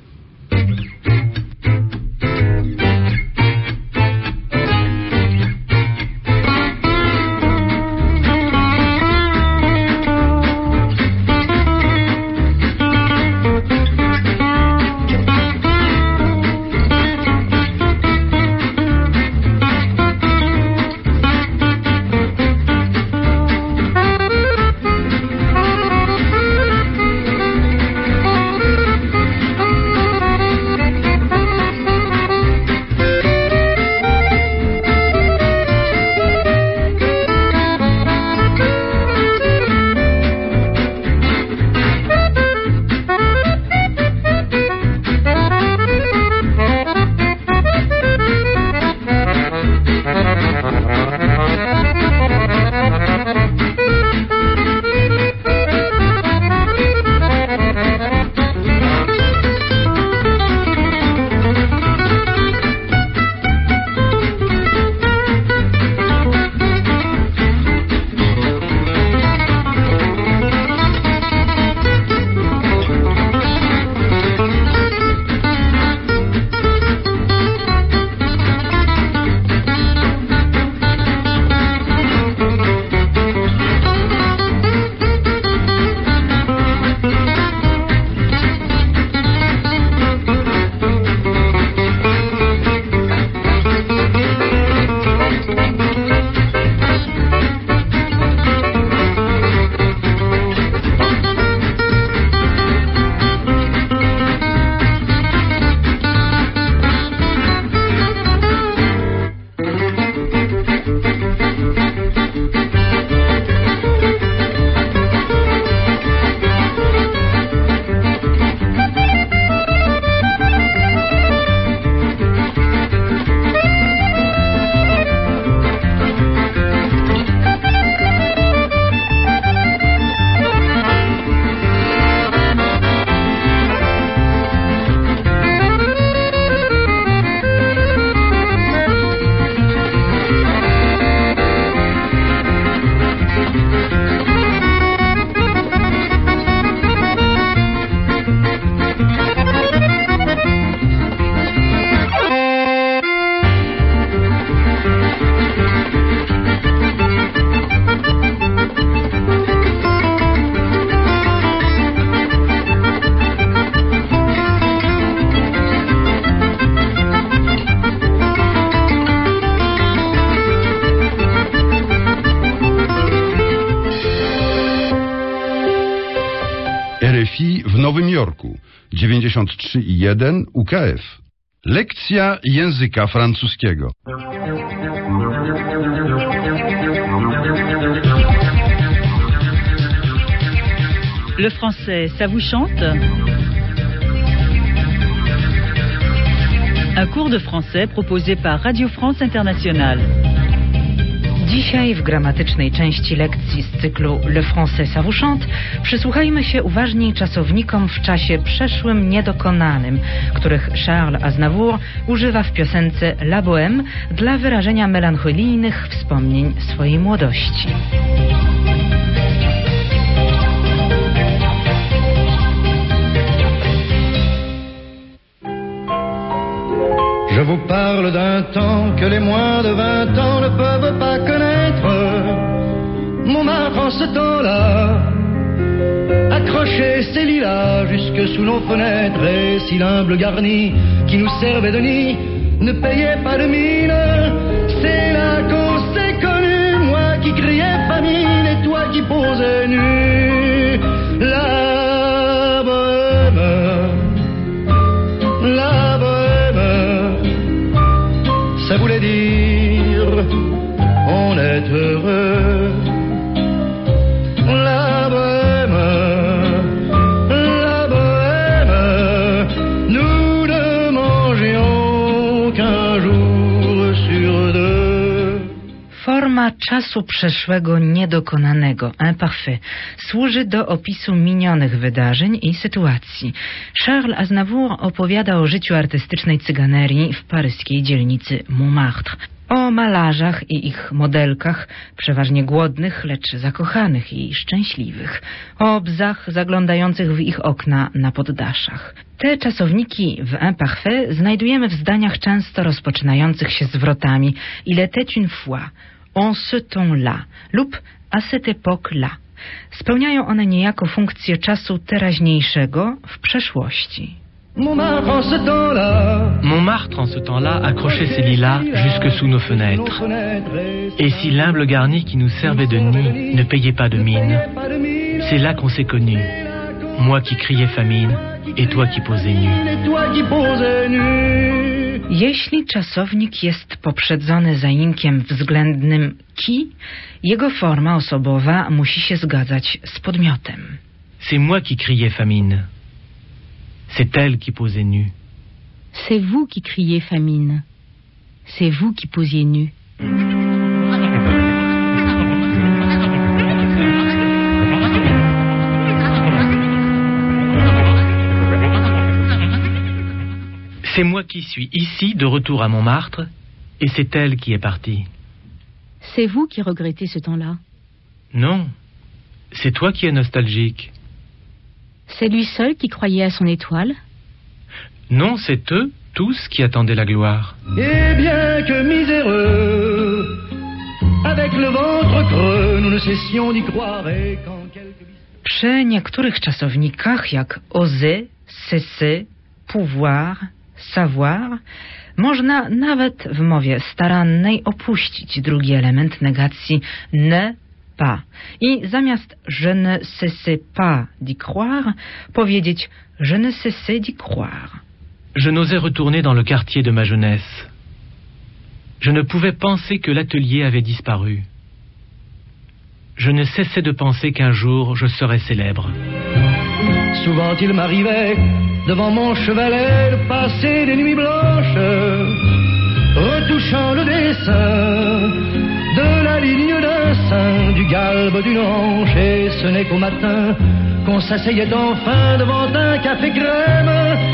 RFI w Nowym Jorku 93,1 UKF. Lekcja języka francuskiego.
Le français, ça vous chante? Un cours de français proposé par Radio France Internationale.
Dzisiaj w gramatycznej części lekcji z cyklu Le Français ça vous chante przysłuchajmy się uważniej czasownikom w czasie przeszłym niedokonanym, których Charles Aznavour używa w piosence La Bohème dla wyrażenia melancholijnych wspomnień swojej młodości.
Je vous parle d'un temps que les moins de 20 ans ne peuvent pas connaître. Montmartre en ce temps-là accrochait ses lilas jusque sous nos fenêtres, et si l'humble garni qui nous servait de nid ne payait pas de mine, c'est là qu'on s'est connus, moi qui criais famine et toi qui posais nu. La bohème, la bohème, ça voulait dire on est heureux. La bohème, nous ne mangions qu'un jour sur deux.
Forma czasu przeszłego niedokonanego, imparfait, służy do opisu minionych wydarzeń i sytuacji. Charles Aznavour opowiada o życiu artystycznej cyganerii w paryskiej dzielnicy Montmartre. O malarzach i ich modelkach, przeważnie głodnych, lecz zakochanych i szczęśliwych. O bzach zaglądających w ich okna na poddaszach. Te czasowniki w imparfait znajdujemy w zdaniach często rozpoczynających się zwrotami Il était une fois, en ce temps-là lub à cette époque-là. Spełniają one niejako funkcję czasu teraźniejszego w przeszłości.
Montmartre en ce temps-là.
Montmartre en ce temps-là accrochait ses lilas jusque sous nos fenêtres. Et si l'humble garni qui nous servait de nid ne payait pas de mine, c'est là qu'on s'est connus. Moi qui criais famine et toi qui posais nu.
Jeśli czasownik jest poprzedzony zaimkiem względnym ki, jego forma osobowa musi się zgadzać z podmiotem.
C'est moi qui criais famine. C'est elle qui posait nu.
C'est vous qui criez famine. C'est vous qui posiez nu.
C'est moi qui suis ici, de retour à Montmartre, et c'est elle qui est partie.
C'est vous qui regrettez ce temps-là.
Non, c'est toi qui es nostalgique.
C'est lui seul qui croyait à son étoile?
Non, c'est eux, tous, qui attendaient la gloire.
Et bien que miséreux, avec le ventre creux, nous ne cessions d'y croire et quand quelques...
Przy niektórych czasownikach, jak oser, cesser, pouvoir, savoir, można nawet w mowie starannej opuścić drugi element negacji ne pas i zamiast je ne cessais pas d'y croire powiedzieć je ne cessais d'y croire.
Je n'osais retourner dans le quartier de ma jeunesse. Je ne pouvais penser que l'atelier avait disparu. Je ne cessais de penser qu'un jour je serais célèbre.
Souvent il m'arrivait devant mon chevalet de passer des nuits blanches, retouchant le dessin de la ligne d'un sein, du galbe d'une hanche, et ce n'est qu'au matin qu'on s'asseyait enfin devant un café crème,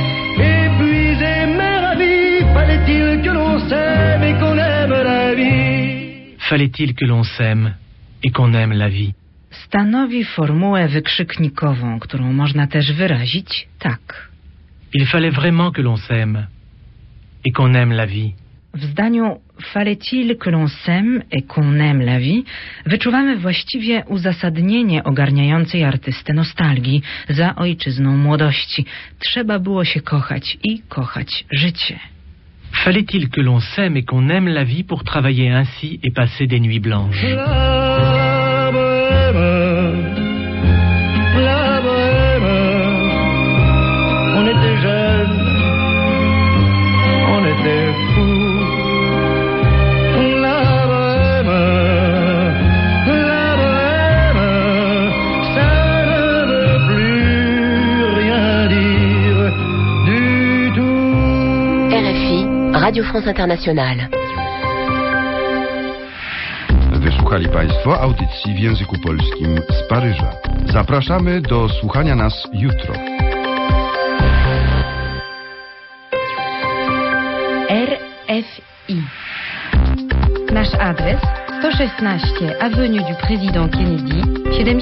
épuisé mais ravi. Fallait-il que l'on s'aime et qu'on aime la vie?
Fallait-il que l'on s'aime et qu'on aime la vie?
Stanowi formułę wykrzyknikową, którą można też wyrazić tak.
Il fallait vraiment que l'on s'aime et qu'on aime la vie.
W zdaniu fallait-il que l'on s'aime et qu'on aime la vie wyczuwamy właściwie uzasadnienie ogarniającej artystę nostalgii za ojczyzną młodości. Trzeba było się kochać i kochać życie.
Fallait-il que l'on s'aime et qu'on aime la vie pour travailler ainsi et passer des nuits blanches?
La bohème, on était jeunes, on était fous. La bohème, ça ne veut plus rien dire du tout.
RFI, Radio France Internationale.
Wysłuchali Państwo audycji w języku polskim z Paryża. Zapraszamy do słuchania nas jutro.
RFI. Nasz adres 116 Avenue du Président Kennedy, 70